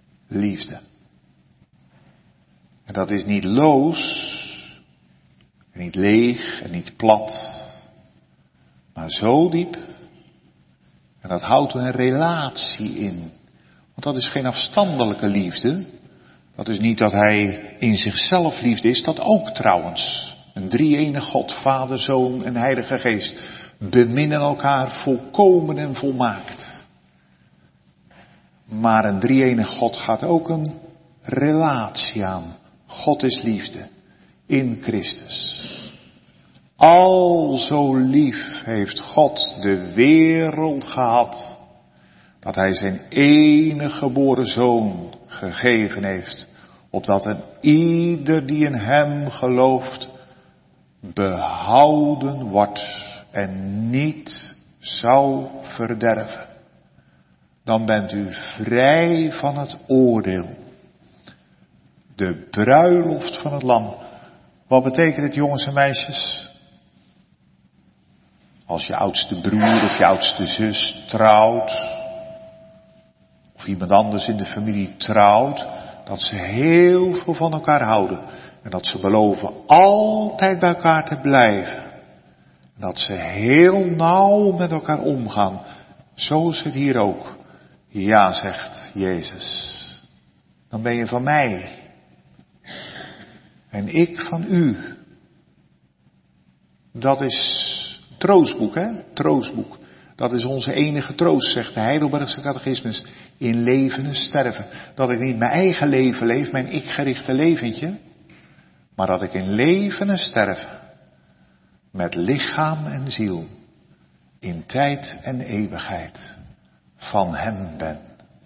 Liefde. En dat is niet loos En niet leeg en niet plat. Maar zo diep. En dat houdt een relatie in. Want dat is geen afstandelijke liefde. Dat is niet dat hij in zichzelf liefde is. Dat ook trouwens. Een drie-enige God, Vader, Zoon en Heilige Geest. Beminnen elkaar volkomen en volmaakt. Maar een drie-enige God gaat ook een relatie aan. God is liefde. In Christus. Al zo lief heeft God de wereld gehad, dat hij zijn enige geboren zoon gegeven heeft, opdat een ieder die in hem gelooft, behouden wordt en niet zou verderven. Dan bent u vrij van het oordeel. De bruiloft van het lam. Wat betekent het, jongens en meisjes? Als je oudste broer of je oudste zus trouwt, of iemand anders in de familie trouwt, dat ze heel veel van elkaar houden. En dat ze beloven altijd bij elkaar te blijven. En dat ze heel nauw met elkaar omgaan. Zo is het hier ook. Ja, zegt Jezus. Dan ben je van mij. En ik van u. Dat is troostboek, hè? Troostboek. Dat is onze enige troost, zegt de Heidelbergse catechismus. In leven en sterven. Dat ik niet mijn eigen leven leef, mijn ik-gerichte leventje. Maar dat ik in leven en sterven. Met lichaam en ziel. In tijd en eeuwigheid. Van hem ben.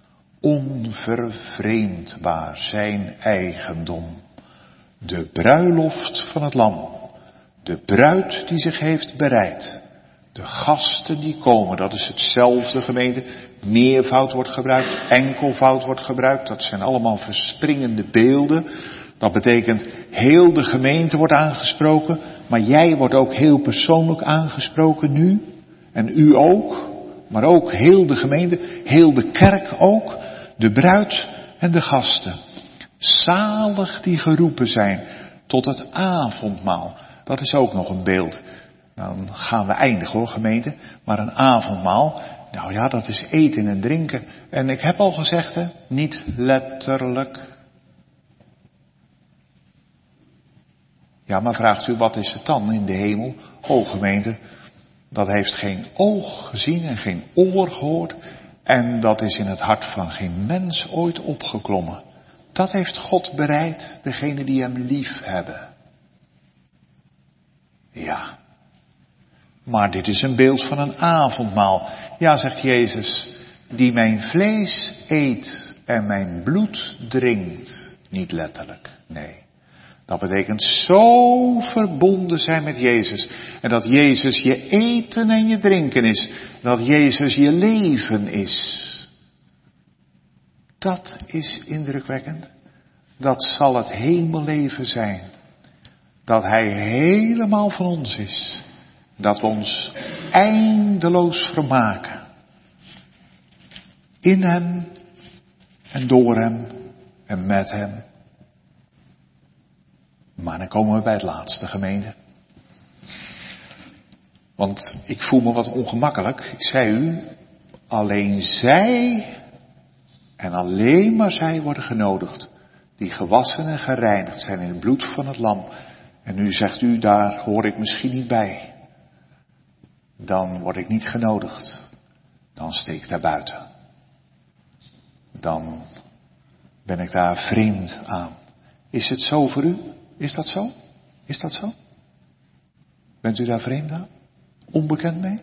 Onvervreemdbaar zijn eigendom. De bruiloft van het lam. De bruid die zich heeft bereid. De gasten die komen, dat is hetzelfde, gemeente. Meervoud wordt gebruikt, enkelvoud wordt gebruikt. Dat zijn allemaal verspringende beelden. Dat betekent, heel de gemeente wordt aangesproken. Maar jij wordt ook heel persoonlijk aangesproken nu. En u ook. Maar ook heel de gemeente, heel de kerk ook. De bruid en de gasten. Zalig die geroepen zijn tot het avondmaal. Dat is ook nog een beeld. Dan gaan we eindigen hoor, gemeente. Maar een avondmaal, nou ja, dat is eten en drinken. En ik heb al gezegd, hè, niet letterlijk. Ja, maar vraagt u, wat is het dan in de hemel? O gemeente, dat heeft geen oog gezien en geen oor gehoord. En dat is in het hart van geen mens ooit opgeklommen. Dat heeft God bereid, degene die hem lief hebben. Ja. Maar dit is een beeld van een avondmaal. Ja, zegt Jezus, die mijn vlees eet en mijn bloed drinkt. Niet letterlijk, nee. Dat betekent zo verbonden zijn met Jezus. En dat Jezus je eten en je drinken is. Dat Jezus je leven is. Dat is indrukwekkend. Dat zal het hemelleven zijn. Dat Hij helemaal van ons is. Dat we ons eindeloos vermaken. In Hem en door Hem en met Hem. Maar dan komen we bij het laatste, gemeente. Want ik voel me wat ongemakkelijk. Ik zei u, alleen zij en alleen maar zij worden genodigd. Die gewassen en gereinigd zijn in het bloed van het lam. En nu zegt u, daar hoor ik misschien niet bij. Dan word ik niet genodigd. Dan steek ik daar buiten. Dan ben ik daar vreemd aan. Is het zo voor u? Is dat zo? Is dat zo? Bent u daar vreemd aan? Onbekend mee?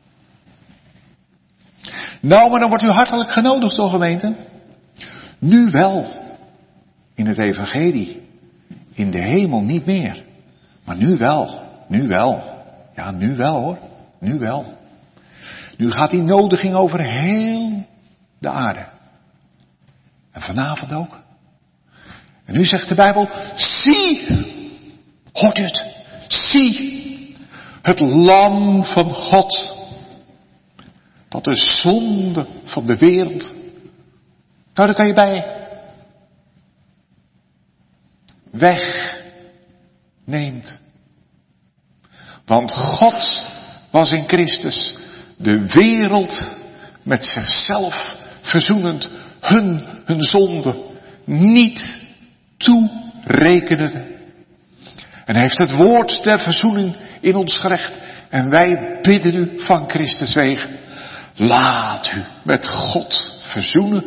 Nou, maar dan wordt u hartelijk genodigd, hoor gemeente. Nu wel. In het evangelie. In de hemel niet meer. Maar nu wel. Nu wel. Ja, nu wel hoor. Nu wel. Nu gaat die nodiging over heel de aarde. En vanavond ook. En nu zegt de Bijbel, zie, hoort u het, zie, het lam van God, dat de zonde van de wereld, nou daar kan je bij, wegneemt. Want God was in Christus de wereld met zichzelf verzoenend, hun zonde niet toerekenende. En hij heeft het woord der verzoening in ons gerecht. En wij bidden u van Christus wegen, laat u met God verzoenen.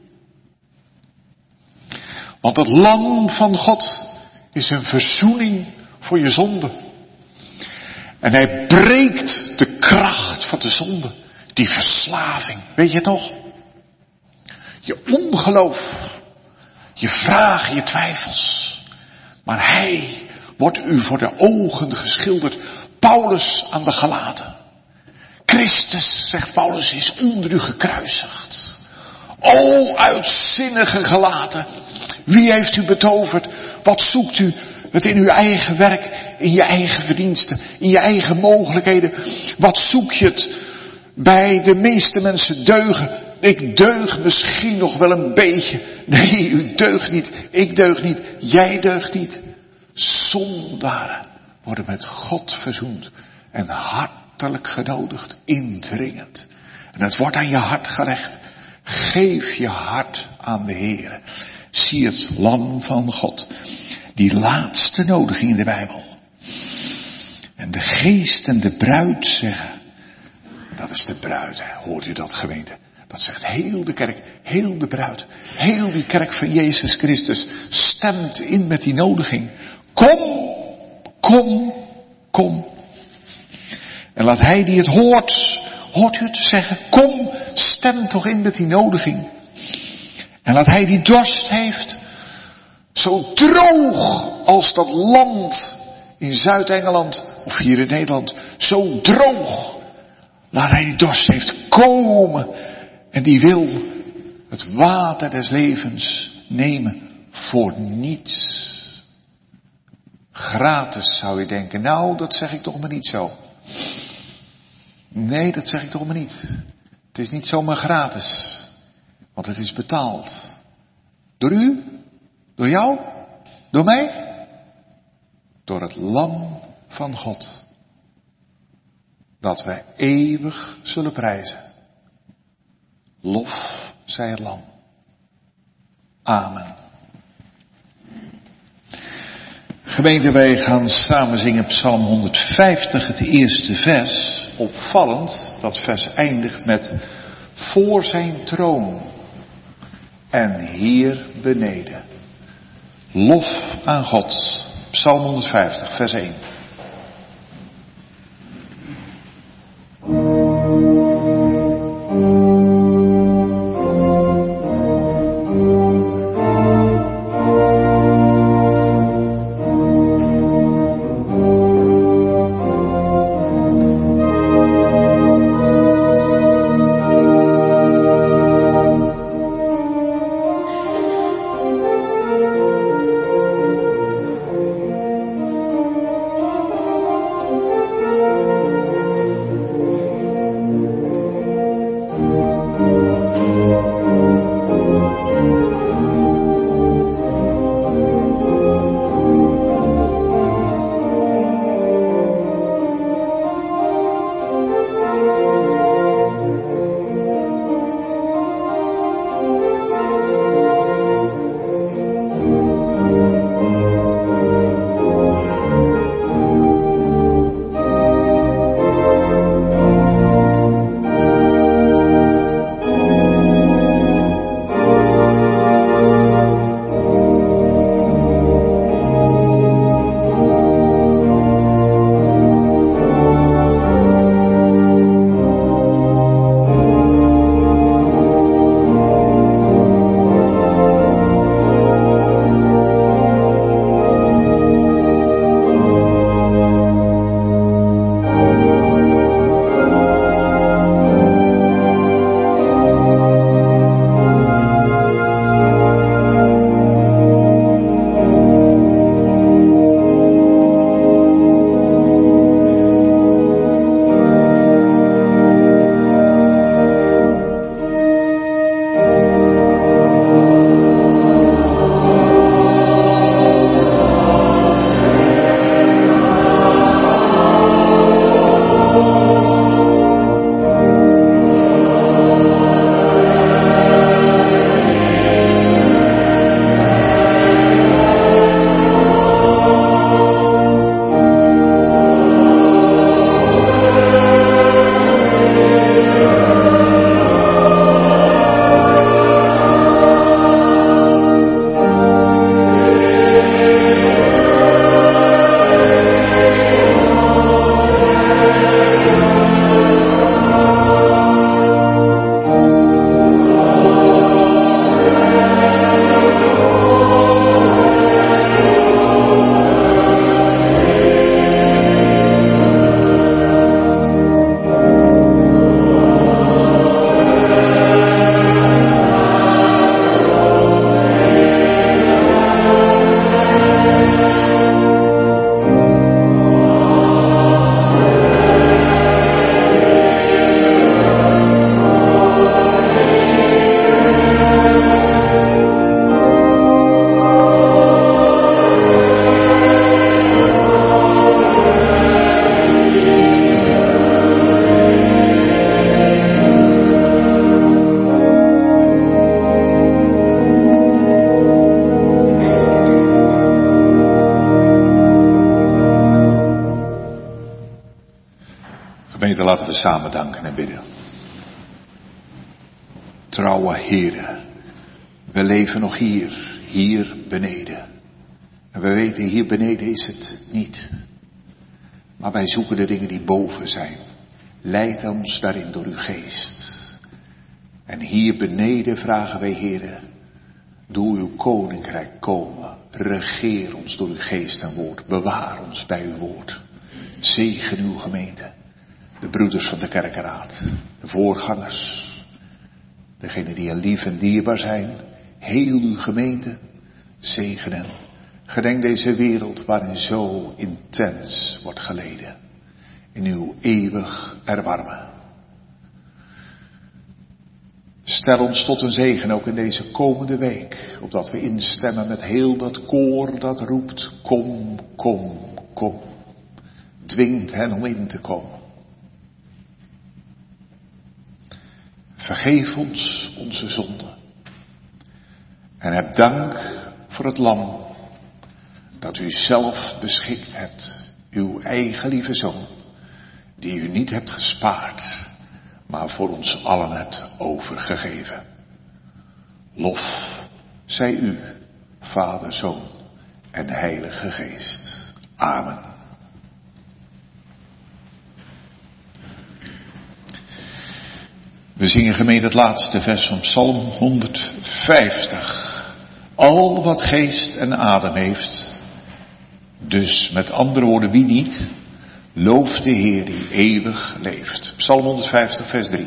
Want het lam van God is een verzoening voor je zonde. En hij breekt de kracht van de zonde. Die verslaving, weet je toch? Je ongeloof, je vragen, je twijfels. Maar hij wordt u voor de ogen geschilderd. Paulus aan de Galaten. Christus, zegt Paulus, is onder u gekruisigd. O uitzinnige Galaten, wie heeft u betoverd? Wat zoekt u het in uw eigen werk, in je eigen verdiensten, in je eigen mogelijkheden? Wat zoek je het bij de meeste mensen deugen? Ik deug misschien nog wel een beetje. Nee, u deugt niet. Ik deug niet. Jij deugt niet. Zondaren worden met God verzoend en hartelijk genodigd, indringend. En het wordt aan je hart gelegd. Geef je hart aan de Heer. Zie het lam van God. Die laatste nodiging in de Bijbel. En de geest en de bruid zeggen. Dat is de bruid, hè. Hoort u dat, gemeente? Dat zegt heel de kerk, heel de bruid. Heel die kerk van Jezus Christus stemt in met die nodiging. Kom, kom, kom. En laat hij die het hoort u het zeggen? Kom, stem toch in met die nodiging. En laat hij die dorst heeft, zo droog als dat land in Zuid-Engeland of hier in Nederland, zo droog. Laat hij die dorst heeft komen en die wil het water des levens nemen voor niets. Gratis zou je denken, nou dat zeg ik toch maar niet zo. Nee, dat zeg ik toch maar niet. Het is niet zomaar gratis, want het is betaald. Door u? Door jou? Door mij? Door het lam van God. Dat wij eeuwig zullen prijzen. Lof zij het lam. Amen. Gemeente, wij gaan samen zingen Psalm 150, het eerste vers. Opvallend, dat vers eindigt met voor zijn troon en hier beneden. Lof aan God. Psalm 150, vers 1. Laten we samen danken en bidden. Trouwe Heere, we leven nog hier beneden. En we weten, hier beneden is het niet. Maar wij zoeken de dingen die boven zijn. Leid ons daarin door uw geest. En hier beneden vragen wij, Heere, doe uw koninkrijk komen. Regeer ons door uw geest en woord. Bewaar ons bij uw woord. Zegen uw gemeente. De broeders van de kerkenraad. De voorgangers. Degenen die lief en dierbaar zijn. Heel uw gemeente. Zegen hen. Gedenk deze wereld waarin zo intens wordt geleden. In uw eeuwig erbarmen. Stel ons tot een zegen ook in deze komende week. Opdat we instemmen met heel dat koor dat roept. Kom, kom, kom. Dwingt hen om in te komen. Vergeef ons onze zonden. En heb dank voor het lam dat u zelf beschikt hebt. Uw eigen lieve zoon. Die u niet hebt gespaard. Maar voor ons allen hebt overgegeven. Lof zij u, Vader, Zoon en Heilige Geest. Amen. We zingen gemeente het laatste vers van Psalm 150. Al wat geest en adem heeft. Dus met andere woorden, wie niet? Looft de Heer die eeuwig leeft. Psalm 150 vers 3.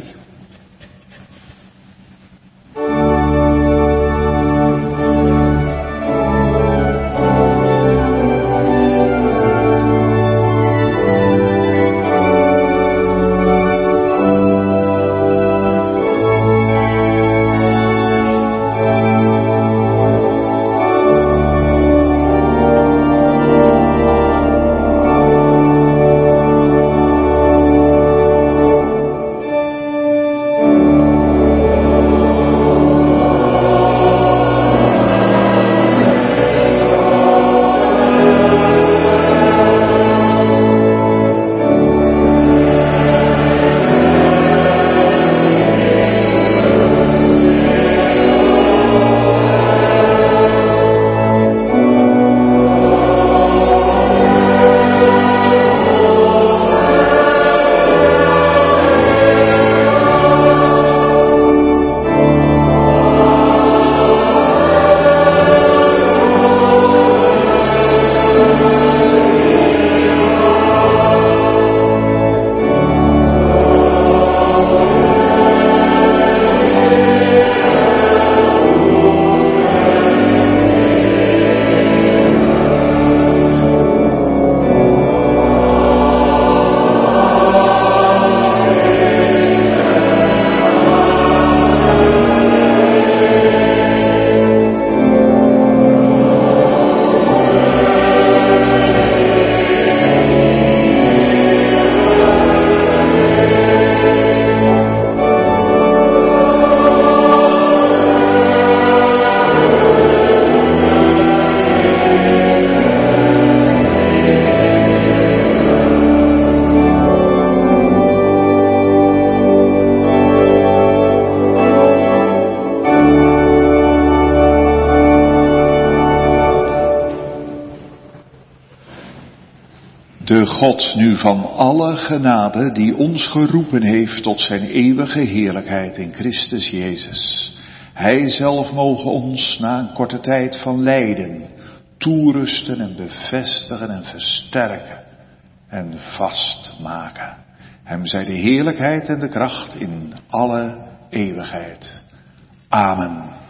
De God nu van alle genade die ons geroepen heeft tot zijn eeuwige heerlijkheid in Christus Jezus. Hij zelf mogen ons na een korte tijd van lijden toerusten en bevestigen en versterken en vastmaken. Hem zij de heerlijkheid en de kracht in alle eeuwigheid. Amen.